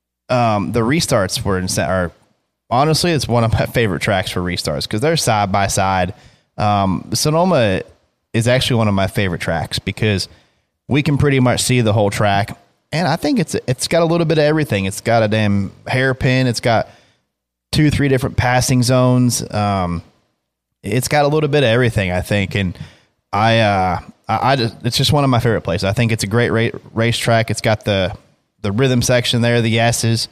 um, the restarts for are honestly, it's one of my favorite tracks for restarts because they're side by side. Um, Sonoma is actually one of my favorite tracks because we can pretty much see the whole track. And I think it's it's got a little bit of everything. It's got a damn hairpin. It's got two, three different passing zones. Um, it's got a little bit of everything, I think. And I, uh, I, I just, it's just one of my favorite places. I think it's a great ra- racetrack. It's got the the rhythm section there, the S's.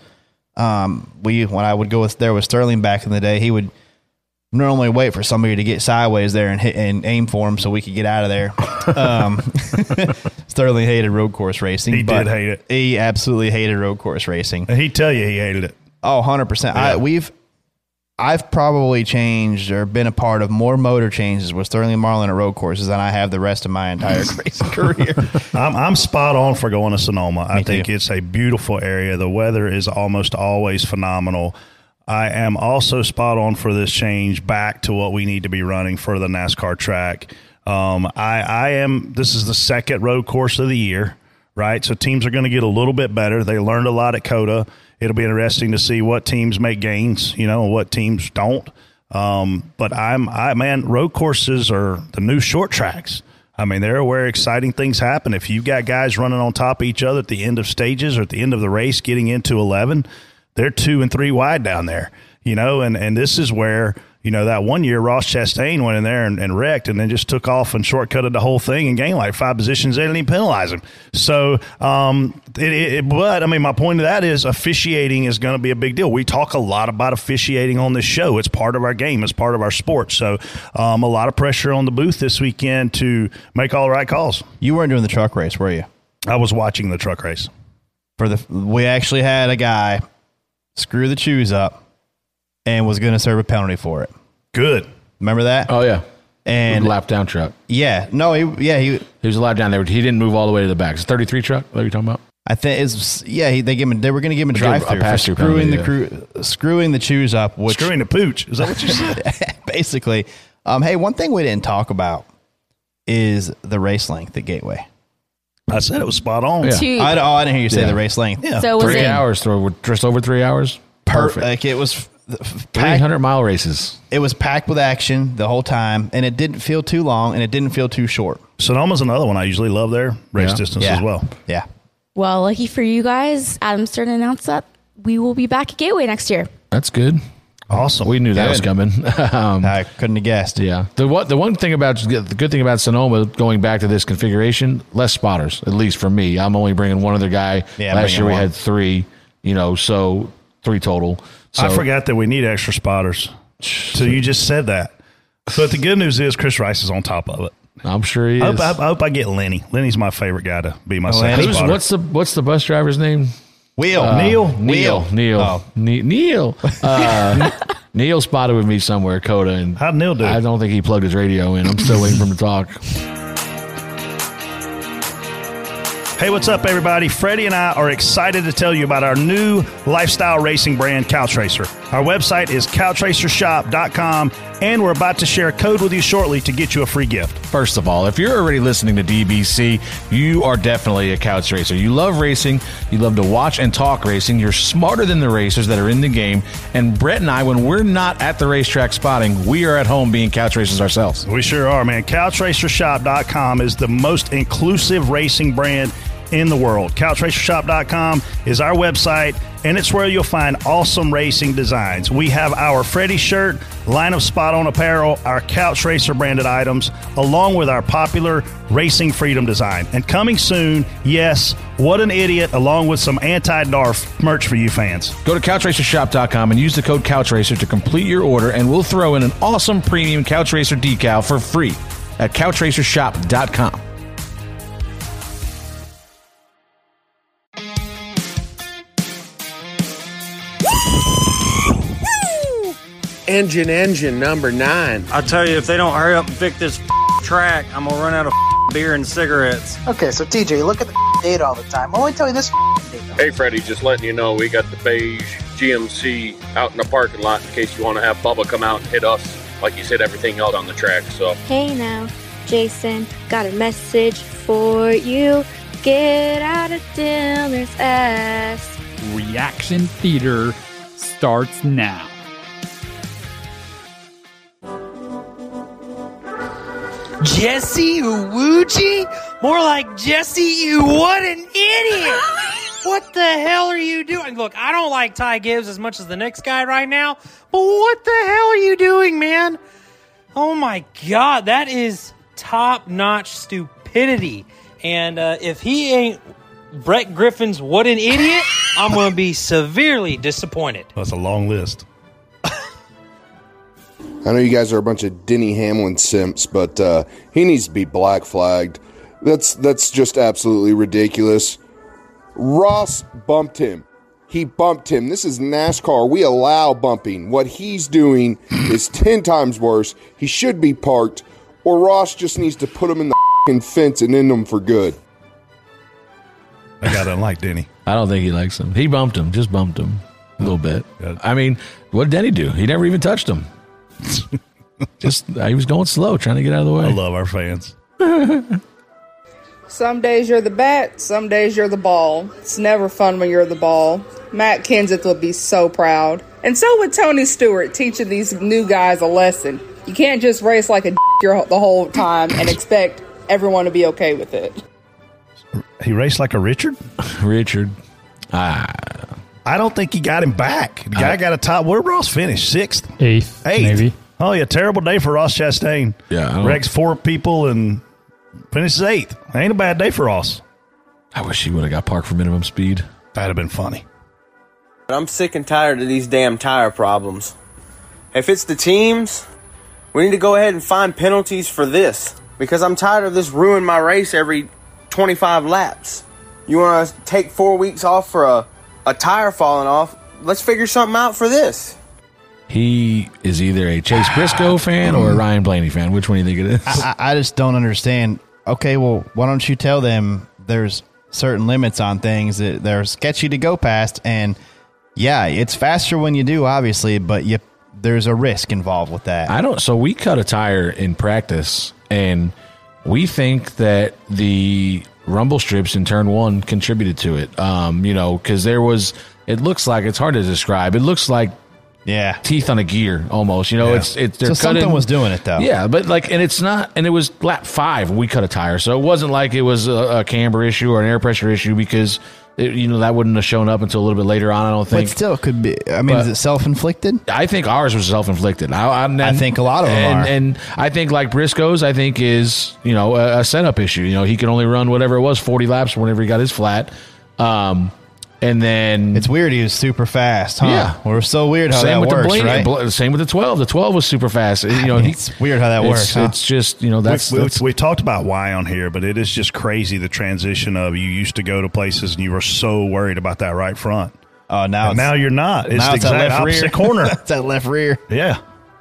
Um, we when I would go with there with Sterling back in the day, he would normally wait for somebody to get sideways there and hit and aim for him so we could get out of there. Um, Sterling hated road course racing. He did hate it. He absolutely hated road course racing. And he'd tell you he hated it. Oh, one hundred percent. Yeah. I, we've, I've probably changed or been a part of more motor changes with Sterling Marlin at road courses than I have the rest of my entire racing career. I'm, I'm spot on for going to Sonoma. I Me think too. it's a beautiful area. The weather is almost always phenomenal. I am also spot on for this change back to what we need to be running for the NASCAR track. Um, I, I am. This is the second road course of the year, right? So teams are going to get a little bit better. They learned a lot at COTA. It'll be interesting to see what teams make gains, you know, and what teams don't. Um, but I'm, I man, road courses are the new short tracks. I mean, they're where exciting things happen. If you've got guys running on top of each other at the end of stages or at the end of the race, getting into eleven, they're two and three wide down there, you know, and, and this is where, you know, that one year Ross Chastain went in there and, and wrecked and then just took off and shortcutted the whole thing and gained like five positions. They didn't even penalize him. So, um, it, it, but I mean, my point of that is officiating is going to be a big deal. We talk a lot about officiating on this show. It's part of our game. It's part of our sport. So, um, a lot of pressure on the booth this weekend to make all the right calls. You weren't doing the truck race, were you? I was watching the truck race. For the, we actually had a guy screw the chews up and was going to serve a penalty for it. Good. Remember that? Oh yeah, and lap down truck. Yeah, no, he, yeah, he. He was a lap down there. He didn't move all the way to the back. It's a thirty-three truck. What are you talking about? I think it's yeah. He, they give him. They were going to give him a They gave drive a through for pass-through screwing the penalty, crew, screwing the chews up. Which Screwing the pooch. Is that what you said? basically, um, hey, one thing we didn't talk about is the race length at Gateway. I said it was spot on. Yeah. Two. I, oh, I didn't hear you say Yeah. the race length. Yeah. So was Three it? hours, through just over three hours. Per- Perfect. Like it was f- Three packed, hundred mile races. it was packed with action the whole time, and it didn't feel too long, and it didn't feel too short. Sonoma's another one I usually love there. Race Yeah. distance Yeah. as well. Yeah. Well, lucky for you guys, Adam Stern announced that we will be back at Gateway next year. That's good. Awesome. We knew that was Good. coming. um, I couldn't have guessed. yeah. The one the one thing about the good thing about Sonoma going back to this configuration, less spotters. At least for me, I'm only bringing one other guy. Yeah, I'm Last bringing year we one. had three. You know, so three total. So, I forgot that we need extra spotters. So you just said that. But the good news is Chris Rice is on top of it. I'm sure he I is. hope, I, I hope I get Lenny. Lenny's my favorite guy to be my Oh, second Lenny? Who's, spotter. what's the what's the bus driver's name? Wheel. Uh, Neil? Neil. Neil. Oh. Ne- Neil. Uh, Neil spotted with me somewhere, Coda, and How'd Neil do? I don't think he plugged his radio in. I'm still waiting for him to talk. Hey, what's up, everybody? Freddie and I are excited to tell you about our new lifestyle racing brand, Couch Racer. Our website is couch racer shop dot com, and we're about to share a code with you shortly to get you a free gift. First of all, if you're already listening to D B C, you are definitely a couch racer. You love racing. You love to watch and talk racing. You're smarter than the racers that are in the game. And Brett and I, when we're not at the racetrack spotting, we are at home being couch racers ourselves. We sure are, man. couch racer shop dot com is the most inclusive racing brand in the world. couch racer shop dot com is our website, and it's where you'll find awesome racing designs. We have our Freddie shirt, line of spot-on apparel, our Couch Racer branded items, along with our popular Racing Freedom design. And coming soon, yes, What an Idiot, along with some anti-Darf merch for you fans. Go to couch racer shop dot com and use the code CouchRacer to complete your order, and we'll throw in an awesome premium Couch Racer decal for free at couch racer shop dot com. Engine, engine, number nine. I tell you, if they don't hurry up and fix this track, I'm gonna run out of beer and cigarettes. Okay, so T J, you look at the data all the time. Well, let me tell you this data. Hey, Freddie, just letting you know we got the beige G M C out in the parking lot in case you want to have Bubba come out and hit us like you said everything out on the track. So, hey now, Jason, got a message for you. Get out of Diller's ass. Reaction Theater starts now. Jesse Uwuji? More like Jesse, you what an idiot! What the hell are you doing? Look, I don't like Ty Gibbs as much as the next guy right now, but what the hell are you doing, man? Oh my God, that is top-notch stupidity. And uh, if he ain't Brett Griffin's what an idiot, I'm going to be severely disappointed. That's a long list. I know you guys are a bunch of Denny Hamlin simps, but uh, he needs to be black flagged. That's that's just absolutely ridiculous. Ross bumped him. He bumped him. This is NASCAR. We allow bumping. What he's doing is ten times worse. He should be parked, or Ross just needs to put him in the f***ing fence and end him for good. I got to like Denny. I don't think he likes him. He bumped him, just bumped him a little bit. I mean, what did Denny do? He never even touched him. Just uh, he was going slow, trying to get out of the way. I love our fans. Some days you're the bat, some days you're the ball. It's never fun when you're the ball. Matt Kenseth would be so proud. And so would Tony Stewart, teaching these new guys a lesson. You can't just race like a d- your, the whole time and expect everyone to be okay with it. He raced like a Richard? Richard. Ah. I don't think he got him back. The guy I, got a top. Where Ross finished? Sixth? Eighth. Eighth. Maybe. Oh, yeah. Terrible day for Ross Chastain. Yeah. Wrecks four people and finishes eighth. Ain't a bad day for Ross. I wish he would have got parked for minimum speed. That'd have been funny. I'm sick and tired of these damn tire problems. If it's the teams, we need to go ahead and find penalties for this. Because I'm tired of this ruining my race every twenty-five laps. You want to take four weeks off for a, a tire falling off? Let's figure something out for this. He is either a Chase Briscoe fan or a Ryan Blaney fan. Which one do you think it is? I, I just don't understand. Okay, well, why don't you tell them there's certain limits on things that they're sketchy to go past? And yeah, it's faster when you do, obviously, but you, there's a risk involved with that. I don't. So we cut a tire in practice, and we think that the rumble strips in turn one contributed to it. Um, you know, because there was. It looks like it's hard to describe. It looks like. Yeah, teeth on a gear almost. You know, yeah. it's it's. So something cutting, was doing it though. Yeah, but like, and it's not. And it was lap five. We cut a tire, so it wasn't like it was a, a camber issue or an air pressure issue because it, you know that wouldn't have shown up until a little bit later on. I don't think. But still, it could be. I mean, but is it self inflicted? I think ours was self inflicted. I, I, I think a lot of them and, are. And I think like Briscoe's, I think is you know a, a setup issue. You know, he could only run whatever it was, forty laps whenever he got his flat. Um, And then it's weird. He was super fast. Huh? Yeah, we're so weird how same that with works. The Blaney, right? Same with the twelve. The twelve was super fast. You know, it's he, weird how that it's, works. Huh? It's just you know that's we, that's we, we talked about why on here, but it is just crazy the transition of you used to go to places and you were so worried about that right front. Oh, uh, now and now you're not. It's now the it's exact that left opposite rear. corner. It's that left rear. Yeah.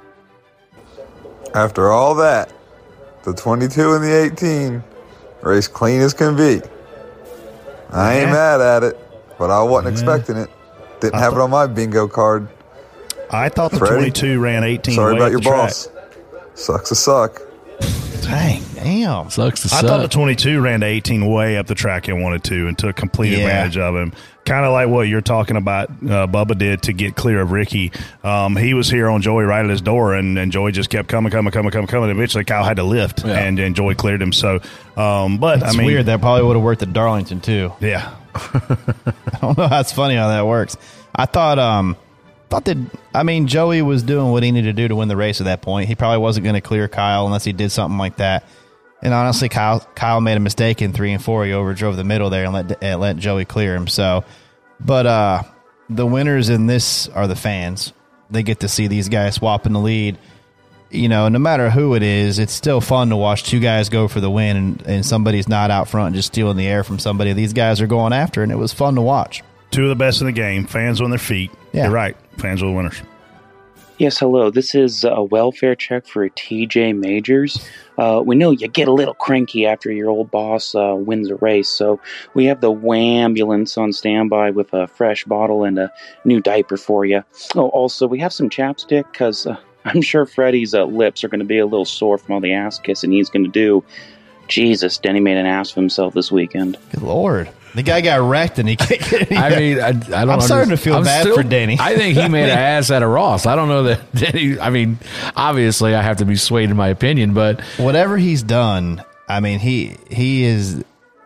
After all that, the twenty-two and the eighteen race clean as can be. I ain't yeah. mad at it, but I wasn't yeah. expecting it. Didn't I have th- it on my bingo card. I thought the Freddie, twenty-two ran eighteen. Sorry way about your track. boss. Sucks to suck. Dang, damn. Sucks to I suck. thought the twenty-two ran to eighteen way up the track and wanted to and took complete yeah. advantage of him. Kind of like what you're talking about, uh, Bubba did to get clear of Ricky. Um, he was here on Joey right at his door, and, and Joey just kept coming, coming, coming, coming, coming. Eventually, Kyle had to lift, yeah. and, and Joey cleared him. So, um, but it's I mean, weird. That probably would have worked at Darlington too. Yeah. I don't know how it's funny how that works. I thought, um, thought that I mean Joey was doing what he needed to do to win the race at that point. He probably wasn't going to clear Kyle unless he did something like that. And honestly, Kyle Kyle made a mistake in three and four. He overdrove the middle there and let and let Joey clear him. So, but uh, the winners in this are the fans. They get to see these guys swapping the lead. You know, no matter who it is, it's still fun to watch two guys go for the win and, and somebody's not out front just stealing the air from somebody. These guys are going after, and it was fun to watch. Two of the best in the game. Fans on their feet. Yeah. You're right. Fans are the winners. Yes, hello. This is a welfare check for T J Majors. Uh, we know you get a little cranky after your old boss uh, wins a race, so we have the Wambulance on standby with a fresh bottle and a new diaper for you. Oh, also, we have some chapstick, because uh, I'm sure Freddie's uh, lips are going to be a little sore from all the ass kissing he's going to do. Jesus, Denny made an ass of himself this weekend. Good Lord. The guy got wrecked and he can't get any. I mean, I, I don't. I'm starting to feel I'm bad still- for Danny. I think he made an ass out of Ross. I don't know that Danny. I mean, obviously, I have to be swayed in my opinion, but whatever he's done, I mean, he he is.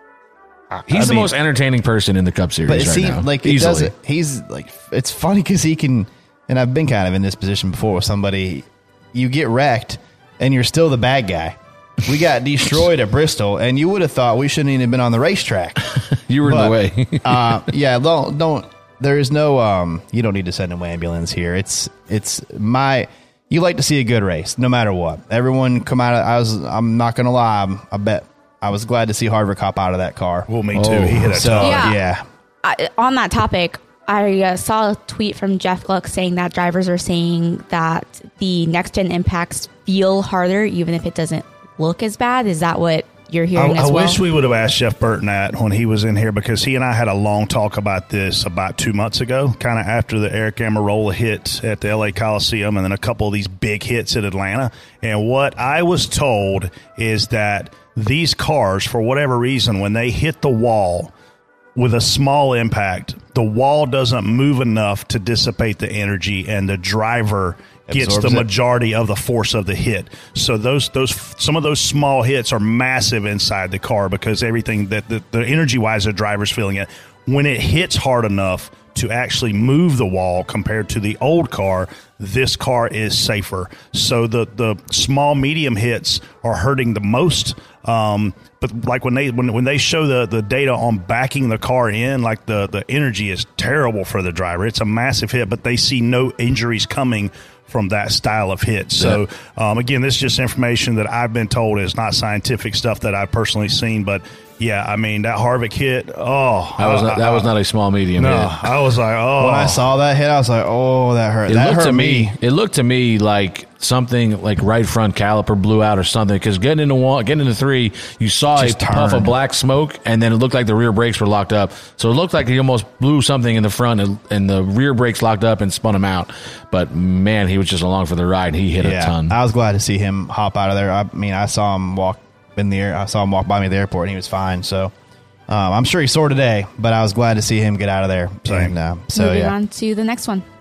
he's I the mean, most entertaining person in the Cup Series But it right seems now. like it Easily. doesn't. He's like, it's funny because he can, and I've been kind of in this position before with somebody. You get wrecked, and you're still the bad guy. We got destroyed at Bristol, and you would have thought we shouldn't even have been on the racetrack. You were But, in the way. uh, yeah, don't don't. There is no. Um, you don't need to send an ambulance here. It's it's my. You like to see a good race, no matter what. Everyone come out of. I was. I'm not gonna lie. I'm, I bet. I was glad to see Harvick hop out of that car. Well, me too. He hit a so, ton. Yeah. yeah. I, on that topic, I uh, saw a tweet from Jeff Gluck saying that drivers are saying that the next gen impacts feel harder, even if it doesn't look as bad. Is that what you're I, hearing I as well? wish we would have asked Jeff Burton that when he was in here, because he and I had a long talk about this about two months ago, kind of after the Eric Amarola hit at the L A Coliseum and then a couple of these big hits at Atlanta. And what I was told is that these cars, for whatever reason, when they hit the wall with a small impact, the wall doesn't move enough to dissipate the energy, and the driver gets Absorbs the it. majority of the force of the hit. So those those some of those small hits are massive inside the car because everything that the, the energy wise the driver's feeling it. When it hits hard enough to actually move the wall compared to the old car, this car is safer. So the the small medium hits are hurting the most. Um, but like when they when when they show the, the data on backing the car in, like the, the energy is terrible for the driver. It's a massive hit, but they see no injuries coming from that style of hit. So um, again, this is just information that I've been told is not scientific stuff that I've personally seen. But yeah, I mean that Harvick hit. Oh, That was I- not, that was not a small medium no. hit. I was like, oh, When I saw that hit, I was like, oh, that hurt. It that looked hurt to me. me. It looked to me like something like right front caliper blew out or something. Because getting into one, getting into three, you saw Just a puff of turned. black smoke, and then it looked like the rear brakes were locked up. So it looked like he almost blew something in the front, and, and the rear brakes locked up and spun him out. But man, he was just along for the ride. He hit Yeah, a ton. I was glad to see him hop out of there. I mean, I saw him walk in the air. I saw him walk by me at the airport, and he was fine. So um, I'm sure he's sore today, but I was glad to see him get out of there. Same. And, uh, so Moving yeah, on to the next one.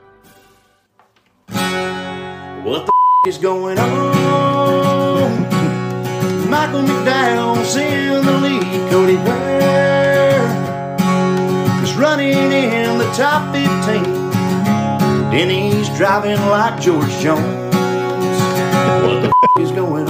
What the f- is going on? Michael McDowell's in the lead. Cody Ware is running in the top fifteen. Denny's driving like George Jones. What the f- is going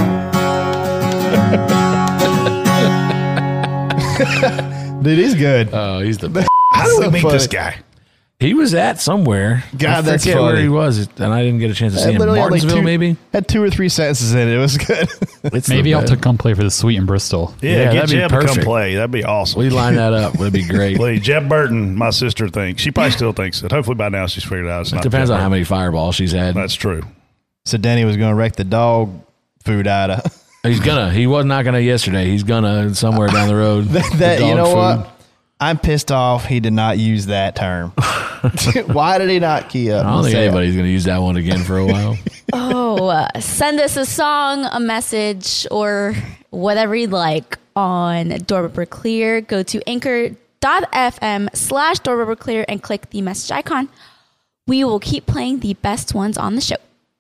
on? dude, he's good. Oh, he's the best. how do we so meet funny. this guy? He was at somewhere. God, I that's forget where funny. he was, and I didn't get a chance to see him. literally had like Martinsville, two- maybe. Had two or three sentences in it. It was good. It's Maybe the I'll best. to come play for the Sweet in Bristol. Yeah, Yeah, get that'd be Jeb to come perfect. play. That'd be awesome. We line that up. That'd be great. Please, Jeb Burton, my sister thinks. She probably still thinks it. Hopefully by now she's figured it out. It's It not depends Jeb on how Burton. many fireballs she's had. That's true. So Denny was going to wreck the dog food out of He's gonna. He was not gonna yesterday. He's gonna somewhere down the road. that. The that you dog know food. what? I'm pissed off. He did not use that term. Why did he not key up? I don't and think say it? anybody's gonna use that one again for a while. Oh, uh, send us a song, a message, or whatever you'd like on Door Bumper Clear. Go to anchor.fm slash Door Bumper Clear and click the message icon. We will keep playing the best ones on the show.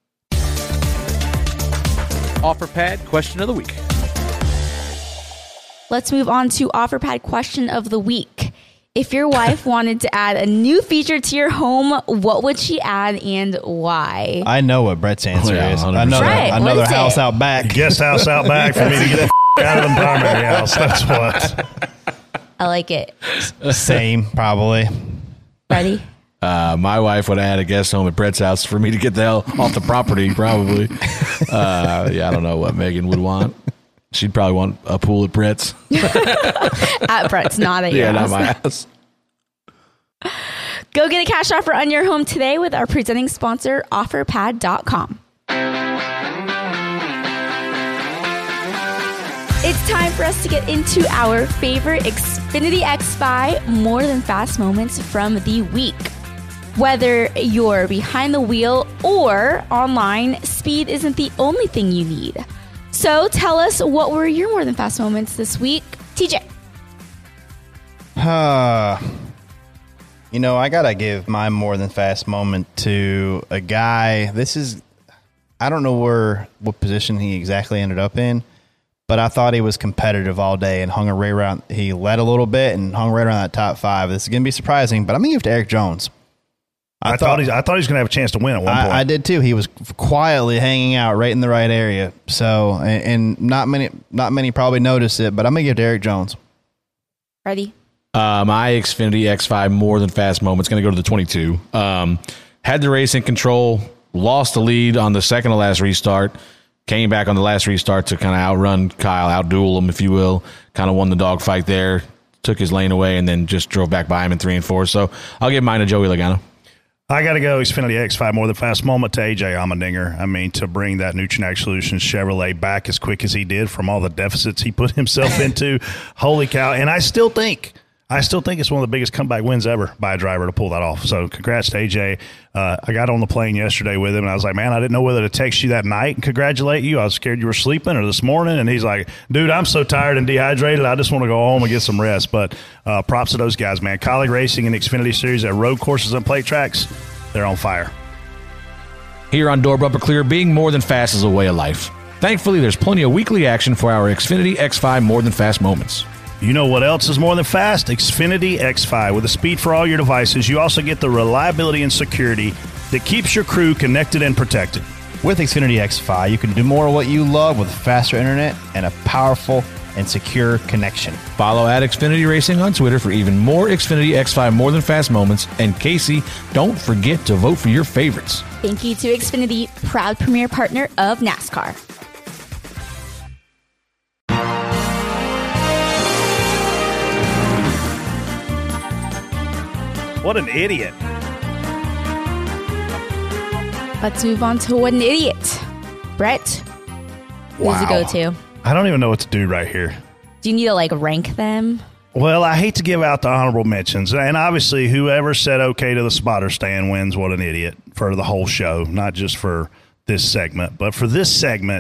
OfferPad question of the week. Let's move on to OfferPad question of the week. If your wife wanted to add a new feature to your home, what would she add and why? I know what Brett's answer Oh, yeah, is. one hundred percent. Another, Right, what another is house it? out back. Guest house out back for me to get the f- out of the primary house. That's what. I like it. Same, probably. Ready? Uh, my wife would have had a guest home at Brett's house for me to get the hell off the property, probably. Uh, yeah, I don't know what Megan would want. She'd probably want a pool at Brett's. At Brett's, not at your Yeah, house. not my house. Go get a cash offer on your home today with our presenting sponsor, offer pad dot com. It's time for us to get into our favorite Xfinity X-Fi More Than Fast moments from the week. Whether you're behind the wheel or online, speed isn't the only thing you need. So tell us, what were your More Than Fast moments this week? T J. Uh, you know, I got to give my more than fast moment to a guy. This is, I don't know where, what position he exactly ended up in, but I thought he was competitive all day and hung right around. He led a little bit and hung right around that top five. This is going to be surprising, but I'm going to give it to Eric Jones. I, I thought, thought he's, I thought he was going to have a chance to win at one I, point. I did too. He was quietly hanging out right in the right area. So, and, and not many, not many probably noticed it, but I'm going to give it to Eric Jones. Ready? Uh, my Xfinity X five more than fast moment's going to go to the twenty-two. Um, had the race in control, lost the lead on the second to last restart, came back on the last restart to kind of outrun Kyle, outduel him, if you will. Kind of won the dogfight there, took his lane away, and then just drove back by him in three and four. So I'll give mine to Joey Logano. I got to go Xfinity X five more than fast moment to A J Allmendinger. I mean, to bring that Nutrien Solutions Chevrolet back as quick as he did from all the deficits he put himself into. Holy cow. And I still think, I still think it's one of the biggest comeback wins ever by a driver to pull that off. So congrats to A J. Uh, I got on the plane yesterday with him, and I was like, man, I didn't know whether to text you that night and congratulate you. I was scared you were sleeping or this morning. And he's like, dude, I'm so tired and dehydrated. I just want to go home and get some rest. But uh, props to those guys, man. Colleague Racing and Xfinity Series at road courses and plate tracks, they're on fire. Here on Door Bumper Clear, being more than fast is a way of life. Thankfully, there's plenty of weekly action for our Xfinity X five more than fast moments. You know what else is more than fast? Xfinity X five. With the speed for all your devices, you also get the reliability and security that keeps your crew connected and protected. With Xfinity X five, you can do more of what you love with faster internet and a powerful and secure connection. Follow at Xfinity Racing on Twitter for even more Xfinity X five more than fast moments. And Casey, don't forget to vote for your favorites. Thank you to Xfinity, proud premier partner of NASCAR. What an idiot. Let's move on to What an Idiot. Brett, who's Wow. the go-to? I don't even know what to do right here. Do you need to like rank them? Well, I hate to give out the honorable mentions. And obviously, whoever said okay to the spotter stand wins What an Idiot for the whole show, not just for this segment. But for this segment,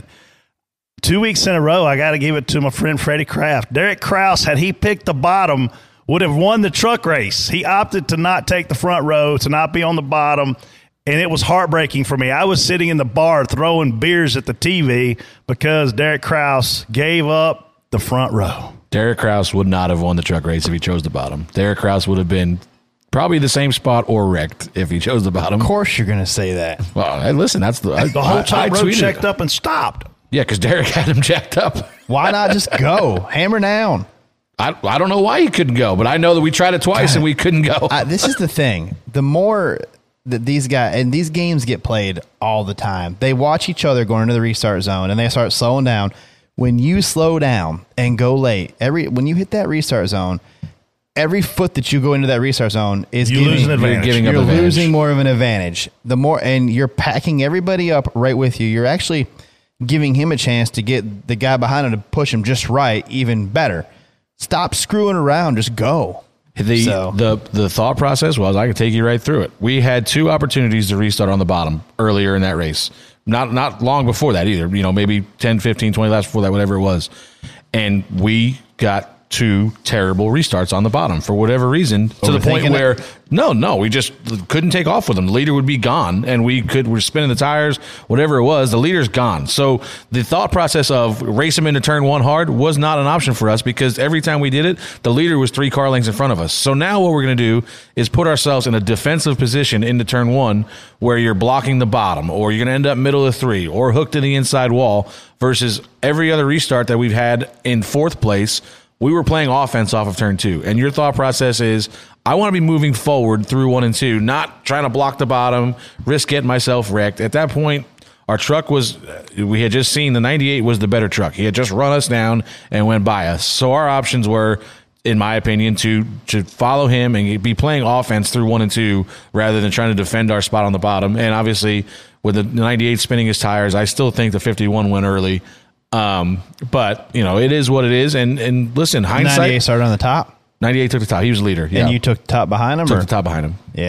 two weeks in a row, I got to give it to my friend Freddie Kraft. Derek Kraus, had he picked the bottom, would have won the truck race. He opted to not take the front row, to not be on the bottom, and it was heartbreaking for me. I was sitting in the bar throwing beers at the T V because Derek Kraus gave up the front row. Derek Kraus would not have won the truck race if he chose the bottom. Derek Kraus would have been probably the same spot or wrecked if he chose the bottom. Of course you're going to say that. Well, hey, listen, that's the... I, The whole top I, I row tweeted checked it. up and stopped. Yeah, because Derek had him jacked up. Why not just go? Hammer down. I, I don't know why he couldn't go, but I know that we tried it twice God. and we couldn't go. Uh, this is the thing. The more that these guys, and these games get played all the time, they watch each other going into the restart zone and they start slowing down. When you slow down and go late, every when you hit that restart zone, every foot that you go into that restart zone is You giving, lose an advantage. You're giving You're up advantage. losing more of an advantage. The more, and you're packing everybody up right with you. You're actually giving him a chance to get the guy behind him to push him just right, even better. Stop screwing around. Just go. The, So- the the thought process was I could take you right through it. We had two opportunities to restart on the bottom earlier in that race. Not not long before that either. You know, maybe ten, fifteen, twenty laps before that, whatever it was. And we got two terrible restarts on the bottom for whatever reason, to the point Overthinking where it? no, no, we just couldn't take off with them. The leader would be gone, and we could we're spinning the tires, whatever it was. The leader's gone. So the thought process of race him into turn one hard was not an option for us because every time we did it, the leader was three car lengths in front of us. So now what we're going to do is put ourselves in a defensive position into turn one where you're blocking the bottom, or you're going to end up middle of three, or hooked to the inside wall. Versus every other restart that we've had in fourth place, we were playing offense off of turn two. And your thought process is, I want to be moving forward through one and two, not trying to block the bottom, risk getting myself wrecked. At that point, our truck was, we had just seen the ninety-eight was the better truck. He had just run us down and went by us. So our options were, in my opinion, to, to follow him and be playing offense through one and two rather than trying to defend our spot on the bottom. And obviously, with the ninety-eight spinning his tires, I still think the fifty-one went early. Um, but you know, it is what it is. And, and listen, hindsight, ninety-eight started on the top. ninety-eight took the top. He was the leader. Yeah. And you took the top behind him? took or? the top behind him. Yeah.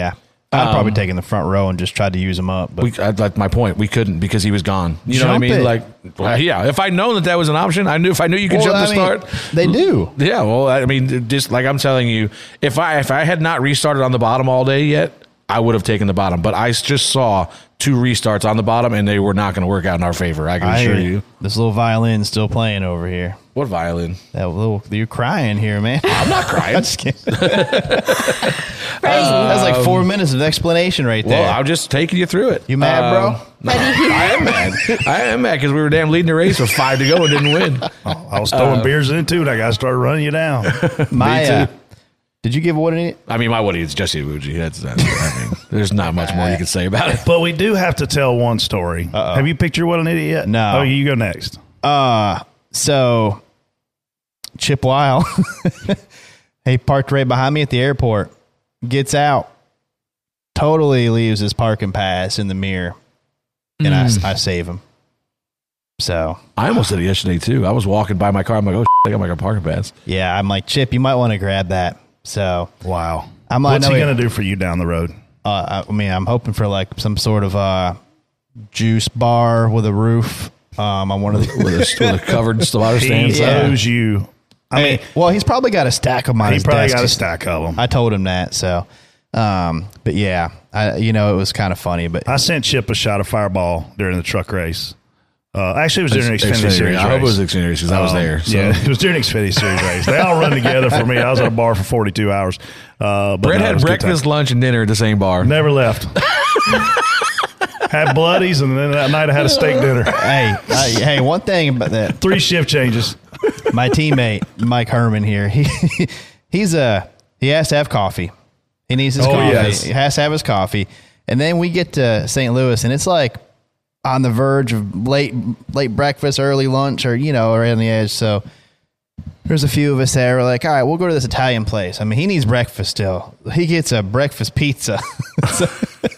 I'd Um, probably taken the front row and just tried to use him up. But We, I, that's my point. We couldn't because he was gone. You know what I Jump mean? it. Like, well, yeah. If I'd known that that was an option, I knew. If I knew you could Well, jump I the mean, start, they do. Yeah. Well, I mean, just like I'm telling you, if I if I had not restarted on the bottom all day yet, I would have taken the bottom. But I just saw two restarts on the bottom, and they were not going to work out in our favor. I can I assure hear you. This little violin's still playing over here. What violin? That little, you're crying here, man. I'm not crying. I'm just kidding. That's like four minutes of explanation right there. Well, I'm just taking you through it. You mad, bro? Um, no, I am mad. I am mad because we were damn leading the race with five to go and didn't win. I was throwing Uh, beers in too, and I got to start running you down. My, Me too. uh, did you give what an idiot? I mean, my Woody is Jesse Iwuji. That's, that's I mean, there's not much more you can say about it. But we do have to tell one story. Uh-oh. Have you picked your what an idiot yet? No. Oh, you go next. Uh, so Chip Weil, he parked right behind me at the airport, gets out, totally leaves his parking pass in the mirror, and Mm. I, I save him. So I almost did it yesterday too. I was walking by my car. I'm like, oh, shit, I got my parking pass. yeah, I'm like, Chip, you might want to grab that. So Wow. I'm like, What's no, he he- going to do for you down the road? Uh, I mean, I'm hoping for like some sort of uh, juice bar with a roof. Um, on one of the with a, with a covered water stand. He Yeah. owes you. I Hey, mean, well, he's probably got a stack of them on he his probably desk. got a stack of them. I told him that. So, um, but yeah, I, you know, it was kind of funny. But I sent Chip a shot of Fireball during the truck race. Uh, actually, it was during the Xfinity Xfinity race. Series. I hope it race. was Xfinity race 'cause I was Um, there, so. Yeah, it was during the Xfinity Series race. They all run together for me. I was at a bar for forty-two hours. Uh, but Brett no, it had was a good breakfast, time. lunch, and dinner at the same bar. Never left. Had bloodies, and then that night I had a steak dinner. hey, I, hey, one thing about that, Three shift changes. my teammate Mike Herman here, he he's a he has to have coffee. He needs his Oh, coffee. yes. He has to have his coffee, and then we get to Saint Louis, and it's like on the verge of late late breakfast, early lunch, or you know, right on the edge. So there's a few of us there. We're like, all right, we'll go to this Italian place. I mean, he needs breakfast still. He gets a breakfast pizza. So,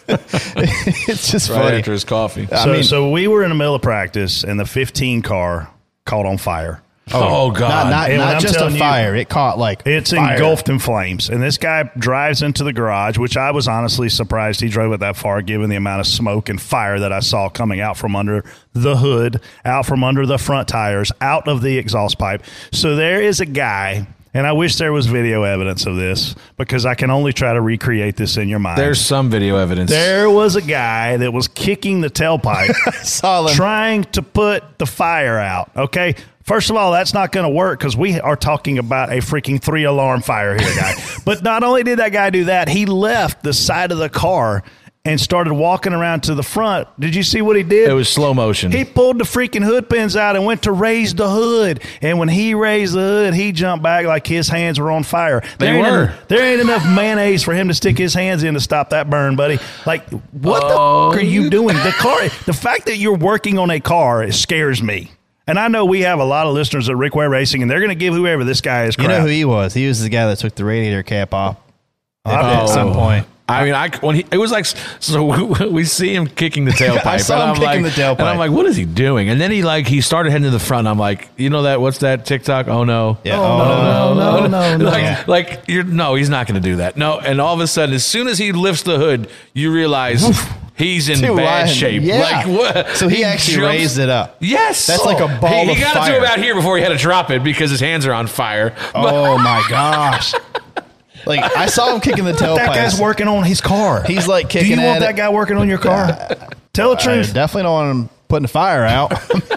it's just Right funny. after his coffee. I so, mean- so we were in the middle of practice, and the fifteen car caught on fire. Oh, God. Not, not, And when not I'm just a telling you, fire. it caught like It's fire. engulfed in flames. And this guy drives into the garage, which I was honestly surprised he drove it that far, given the amount of smoke and fire that I saw coming out from under the hood, out from under the front tires, out of the exhaust pipe. So there is a guy, and I wish there was video evidence of this because I can only try to recreate this in your mind. There's some video evidence. There was a guy that was kicking the tailpipe, Saw them. trying to put the fire out. Okay. First of all, that's not going to work because we are talking about a freaking three alarm fire here, guy. But not only did that guy do that, he left the side of the car and started walking around to the front. Did you see what he did? It was slow motion. He pulled the freaking hood pins out and went to raise the hood. And when he raised the hood, he jumped back like his hands were on fire. They there ain't were. en- there ain't enough mayonnaise for him to stick his hands in to stop that burn, buddy. Like, what Oh. the f- are you doing? The car, the fact that you're working on a car, it scares me. And I know we have a lot of listeners at Rick Ware Racing, and they're going to give whoever this guy is You crap. know who he was? He was the guy that took the radiator cap off at, Oh. at some point. I mean, I when he it was like so we, we see him kicking the tailpipe. I saw and him I'm kicking like, the tailpipe. and I'm like, what is he doing? And then he like he started heading to the front. I'm like, you know that what's that TikTok? Oh no, Yeah. oh, Oh, no, no, no, like, Yeah. like you're no, he's not going to do that. No, and all of a sudden, as soon as he lifts the hood, you realize he's in Too bad wide. shape. Yeah. Like what? So he actually jumps- raised it up. Yes, That's like a ball He, he of got it fire. to about here before he had to drop it because his hands are on fire. Oh my gosh! Like I saw him kicking the tailpipe. that guy's working on his car. He's like Do kicking. you want at that it. guy working on your car? Tell the I truth. definitely don't want him putting the fire out.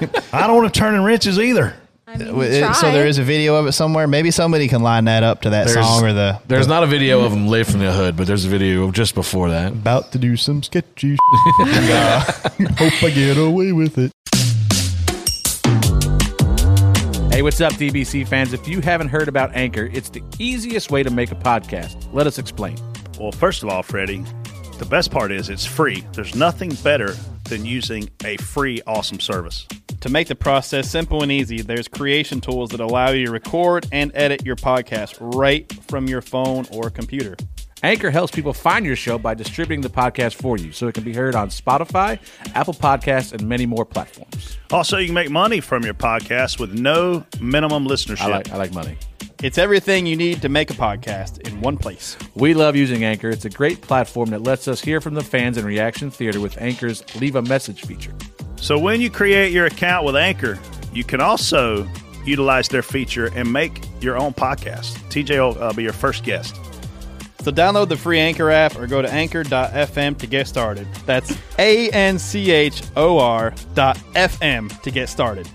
I don't want to turn in wrenches either. I mean, It- try. so there is a video of it somewhere. Maybe somebody can line that up to that There's- song or the. There's the, not a video of him lifting the hood, but there's a video just before that. about to do some sketchy. uh, hope I get away with it. Hey, what's up, D B C fans? If you haven't heard about Anchor, it's the easiest way to make a podcast. Let us explain. Well, first of all, Freddie, the best part is it's free. There's nothing better than using a free, awesome service. To make the process simple and easy, there's creation tools that allow you to record and edit your podcast right from your phone or computer. Anchor helps people find your show by distributing the podcast for you so it can be heard on Spotify, Apple Podcasts, and many more platforms. Also, you can make money from your podcast with no minimum listenership. I like I like money. It's everything you need to make a podcast in one place. We love using Anchor. It's a great platform that lets us hear from the fans in Reaction Theater with Anchor's Leave a Message feature. So when you create your account with Anchor, you can also utilize their feature and make your own podcast. T J will uh, be your first guest. So download the free Anchor app or go to anchor dot f m to get started. That's A N C H O R dot F M to get started.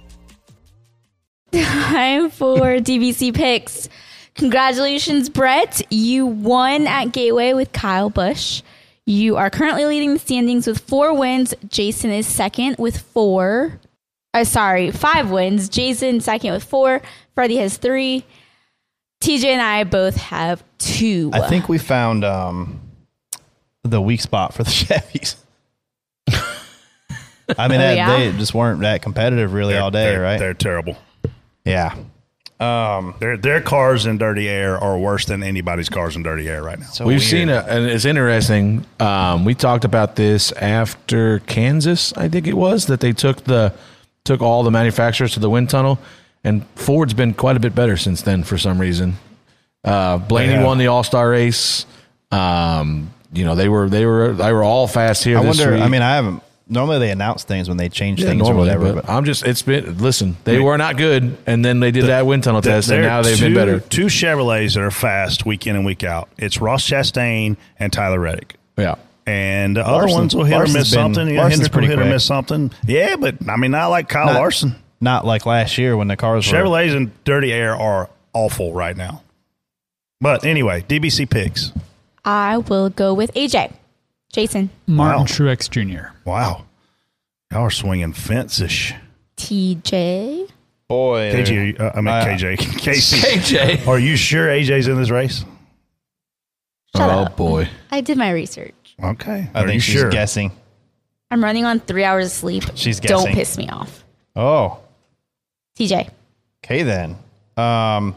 Time for D B C picks. Congratulations, Brett. You won at Gateway with Kyle Busch. You are currently leading the standings with four wins. Jason is second with four. Uh, sorry, five wins. Jason second with four. Freddie has three. T J and I both have two. I think we found um, the weak spot for the Chevys. I mean, Oh, that, yeah? they just weren't that competitive really They're- all day, they're- right? They're terrible. Yeah. Um, their their cars in dirty air are worse than anybody's cars in dirty air right now. We've seen it, and it's interesting. Um, we talked about this after Kansas, I think it was, that they took the took all the manufacturers to the wind tunnel, and Ford's been quite a bit better since then for some reason. Uh, Blaney Yeah. won the All Star race. Um, you know they were they were they were all fast here. I this wonder, week. I mean, I haven't, normally they announce things when they change Yeah, things or normally, whatever. but But I'm just it's been listen. They I mean, were not good, and then they did that wind tunnel test, and There now are they've two, been better. Two Chevrolets that are fast week in and week out. It's Ross Chastain and Tyler Reddick. Yeah. And the other Larson- ones will hit Larson's or miss been- something. You know, Larson's Hendrick will pretty hit or quick. miss something. Yeah, but I mean, not like Kyle Not- Larson. not like last year when the cars were. Chevrolets in dirty air are awful right now. But anyway, D B C picks. I will go with A J. Jason. Martin Wow. Truex Junior Wow. Y'all are swinging fence-ish. T J. Boy. K J, uh, I mean, Uh, K J. Casey. K J. Are you sure A J's in this race? Shut oh up. boy. I did my research. Okay. I Are think you she's sure? guessing. I'm running on three hours of sleep. She's Don't guessing. piss me off. Oh, T J. okay then. Um,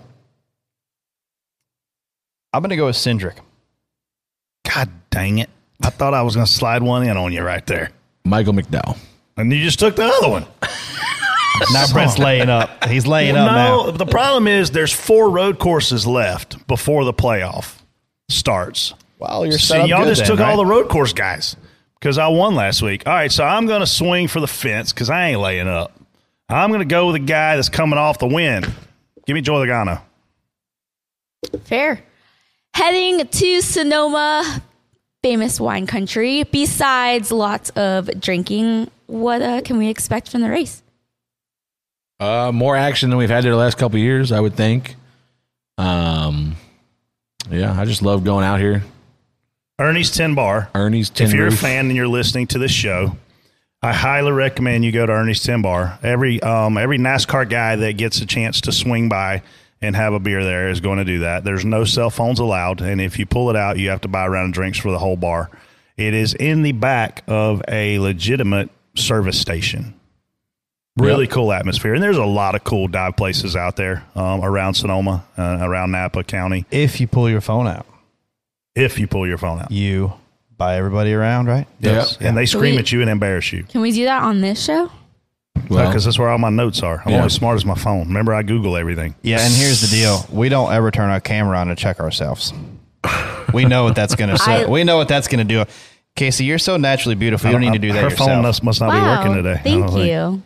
I'm going to go with Cindric. God dang it. I thought I was going to slide one in on you right there. Michael McDowell. And you just took the other one. Now Brett's laying up. He's laying up no, now. the problem is there's four road courses left before the playoff starts. Wow, you're So set up y'all good just then, took right? all the road course guys because I won last week. All right, so I'm going to swing for the fence because I ain't laying up. I'm going to go with a guy that's coming off the win. Give me Joey Logano. Fair. Heading to Sonoma, famous wine country. Besides lots of drinking, what uh, can we expect from the race? Uh, more action than we've had there the last couple of years, I would think. Um, yeah, I just love going out here. Ernie's ten Bar. Ernie's ten If you're Roof. a fan and you're listening to this show, I highly recommend you go to Ernie's ten Bar. Every um, every NASCAR guy that gets a chance to swing by and have a beer there is going to do that. There's no cell phones allowed, and if you pull it out, you have to buy a round of drinks for the whole bar. It is in the back of a legitimate service station. Really Yep. cool atmosphere, and there's a lot of cool dive places out there um, around Sonoma, uh, around Napa County. If you pull your phone out, If you pull your phone out, you buy everybody around, right? yes, and they So scream we- at you and embarrass you. Can we do that on this show? Well, Because that's where all my notes are. I'm Yeah. only as smart as my phone. Remember, I Google everything. Yeah, and here's the deal: we don't ever turn our camera on to check ourselves. We know what that's going to say. I- We know what that's going to do. Casey, you're so naturally beautiful. You don't need to do that Her yourself. phone must, must not be wow. working today. I Thank don't think. you.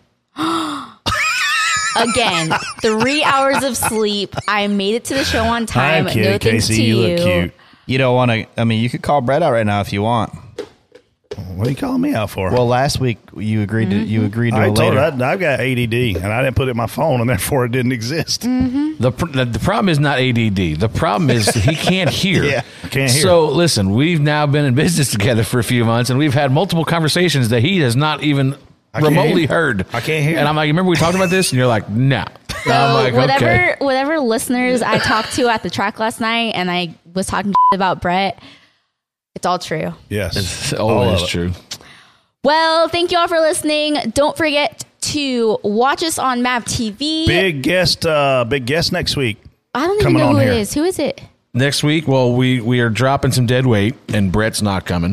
Again, three hours of sleep. I made it to the show on time. Hi, kid. No thanks Casey, to you you. look cute. You don't want to. I mean, you could call Brett out right now if you want. What are you calling me out for? Well, last week you agreed to you agreed to I a told later. her I, I've got A D D, and I didn't put it in my phone, and therefore it didn't exist. The, pr- the the problem is not A D D. The problem is he can't hear. Yeah, I can't hear. So listen, we've now been in business together for a few months, and we've had multiple conversations that he has not even I can't remotely hear. heard. I can't hear. And I'm like, remember we talked about this? And you're like, no. So I'm like, whatever, okay. whatever listeners I talked to at the track last night, and I was talking about Brett, it's all true. Yes, It's All always of it. true. Well, thank you all for listening. Don't forget to watch us on Map T V. Big guest, uh, big guest next week. I don't even coming know on who here. it is. Who is it? Next week, well, we, we are dropping some dead weight, and Brett's not coming.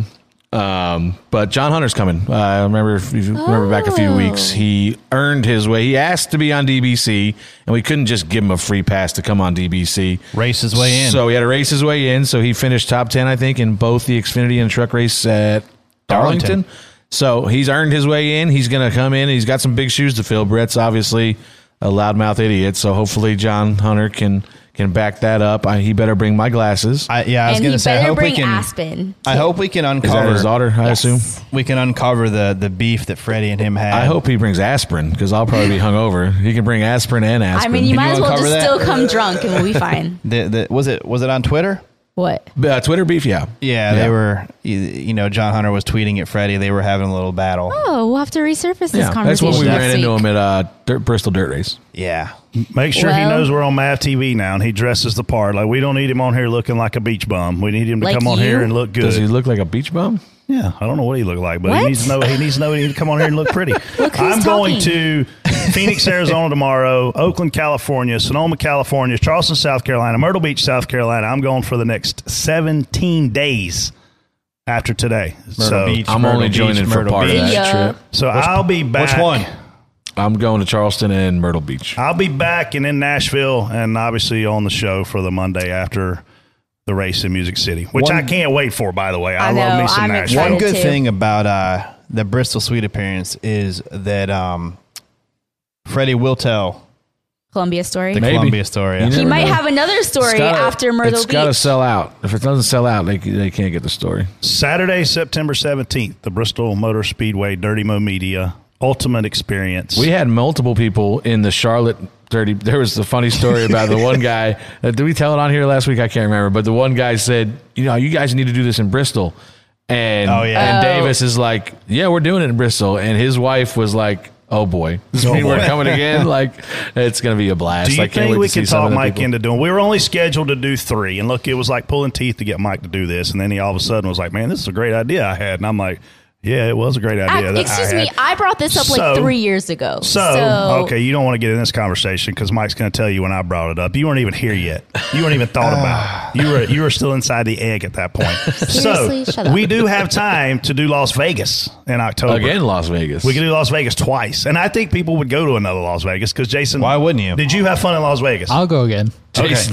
Um, but John Hunter's coming. Uh, I remember, if you remember back a few Oh. weeks, he earned his way. He asked to be on D B C, and we couldn't just give him a free pass to come on D B C. Race his way in. So he had to race his way in. So he finished top ten, I think, in both the Xfinity and truck race at Darlington. Darlington. So he's earned his way in. He's going to come in. He's got some big shoes to fill. Brett's obviously a loudmouth idiot, so hopefully John Hunter can can back that up. I, he better bring my glasses. I, yeah, I was And going he to say, I better hope we bring can. Aspen. I hope we can Is uncover that his daughter, I Yes. assume? We can uncover the the beef that Freddie and him had. I hope he brings aspirin because I'll probably be hungover. He can bring aspirin and I aspirin. mean, you Can might you as well uncover just that? still come drunk and we'll be fine. The, the, was it was it on Twitter? What? Uh, Twitter beef, yeah. Yeah, Yeah. they were. You, you know, John Hunter was tweeting at Freddie. They were having a little battle. Oh, we'll have to resurface this Yeah, that's conversation when we next ran week. into him at uh, Dirt, Bristol Dirt Race. Yeah. Make sure he Well- knows we're on M A V T V now, and he dresses the part. Like, we don't need him on here looking like a beach bum. We need him to Like come on you? here and look good. Does he look like a beach bum? Yeah, I don't know what he looked like, but What? he needs to know. He needs to know. He needs to come on here and look pretty. Look who's I'm going talking. to Phoenix, Arizona tomorrow, Oakland, California, Sonoma, California, Charleston, South Carolina, Myrtle Beach, South Carolina. I'm going for the next seventeen days after today. Myrtle so Beach, I'm Myrtle only Beach, joining for Myrtle part of Beach. that Yeah. trip. so I'll be back. Which one? I'm going to Charleston and Myrtle Beach. I'll be back and in Nashville, and obviously on the show for the Monday after the race in Music City, which One- I can't wait for. By the way, I, I love know, me some I'm Nashville. excited. One good too. thing about uh, the Bristol Sweet appearance is that um, Freddie will tell Columbia story. the Maybe. Columbia story. You He never might know. have another story It's gotta- after Myrtle It's got to Beach. sell out. If it doesn't sell out, they, they can't get the story. Saturday, September seventeenth, the Bristol Motor Speedway Dirty Mo Media Ultimate Experience. We had multiple people in the Charlotte Dirty. There was a funny story about the one guy. Uh, did we tell it on here last week? I can't remember. But the one guy said, you know, you guys need to do this in Bristol. And, Oh, yeah. and Oh. Davis is like, yeah, we're doing it in Bristol. And his wife was like, oh, boy. Does this Oh, mean boy. we're coming again? Like, it's going to be a blast. Do you I can't think wait we to see can some talk of the Mike people. into doing? We were only scheduled to do three, and look, it was like pulling teeth to get Mike to do this, and then he all of a sudden was like, "Man, this is a great idea I had," and I'm like, "Yeah, it was a great idea." I- that excuse I me, had. I brought this up like So- three years ago. So, So, okay, you don't want to get in this conversation because Mike's going to tell you when I brought it up. You weren't even here yet. You weren't even thought about it. You were you were still inside the egg at that point. Seriously? So Shut up. we do have time to do Las Vegas in October. Again, Las Vegas. We could do Las Vegas twice, and I think people would go to another Las Vegas because Jason. Why wouldn't you? Did you have fun in Las Vegas? I'll go again. Jason.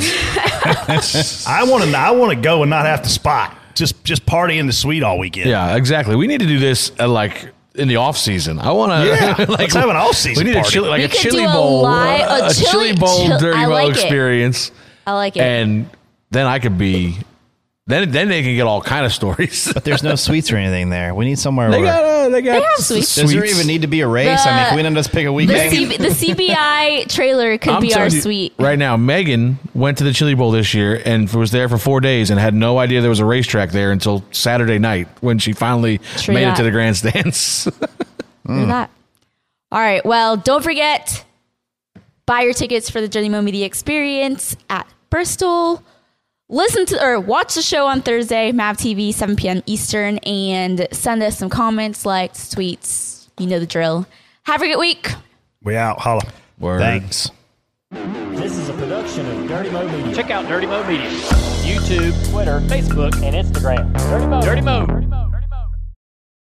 I want to. I want to go and not have to spot. Just just party in the suite all weekend. Yeah, exactly. We need to do this uh, like in the off season. I want to. Yeah, like, let's have an off-season We need a party. chili, like We a could chili do a bowl, li- uh, a a chili- chili bowl chil- dirty I mo like it. experience, I like it. and then I could be. Then then they can get all kind of stories. But there's no suites or anything there. We need somewhere They where. got uh, they got They have s- suites. Does there suites. even need to be a race? I mean, can we not just pick a the, weekend? C B, the C B I trailer could I'm be our telling you, suite. right now. Megan went to the Chili Bowl this year and was there for four days and had no idea there was a racetrack there until Saturday night when she finally True made that. it to the grandstands. Do that. All right. Well, don't forget, buy your tickets for the Dirty Mo Media Experience at Bristol. Listen to or watch the show on Thursday, M A V T V, seven p.m. Eastern, and send us some comments, likes, tweets. You know the drill. Have a good week. We out. Holla. Word. Thanks. This is a production of Dirty Mo Media. Check out Dirty Mo Media. YouTube, Twitter, Facebook, and Instagram. Dirty Mo. Dirty Mo. Dirty Mo.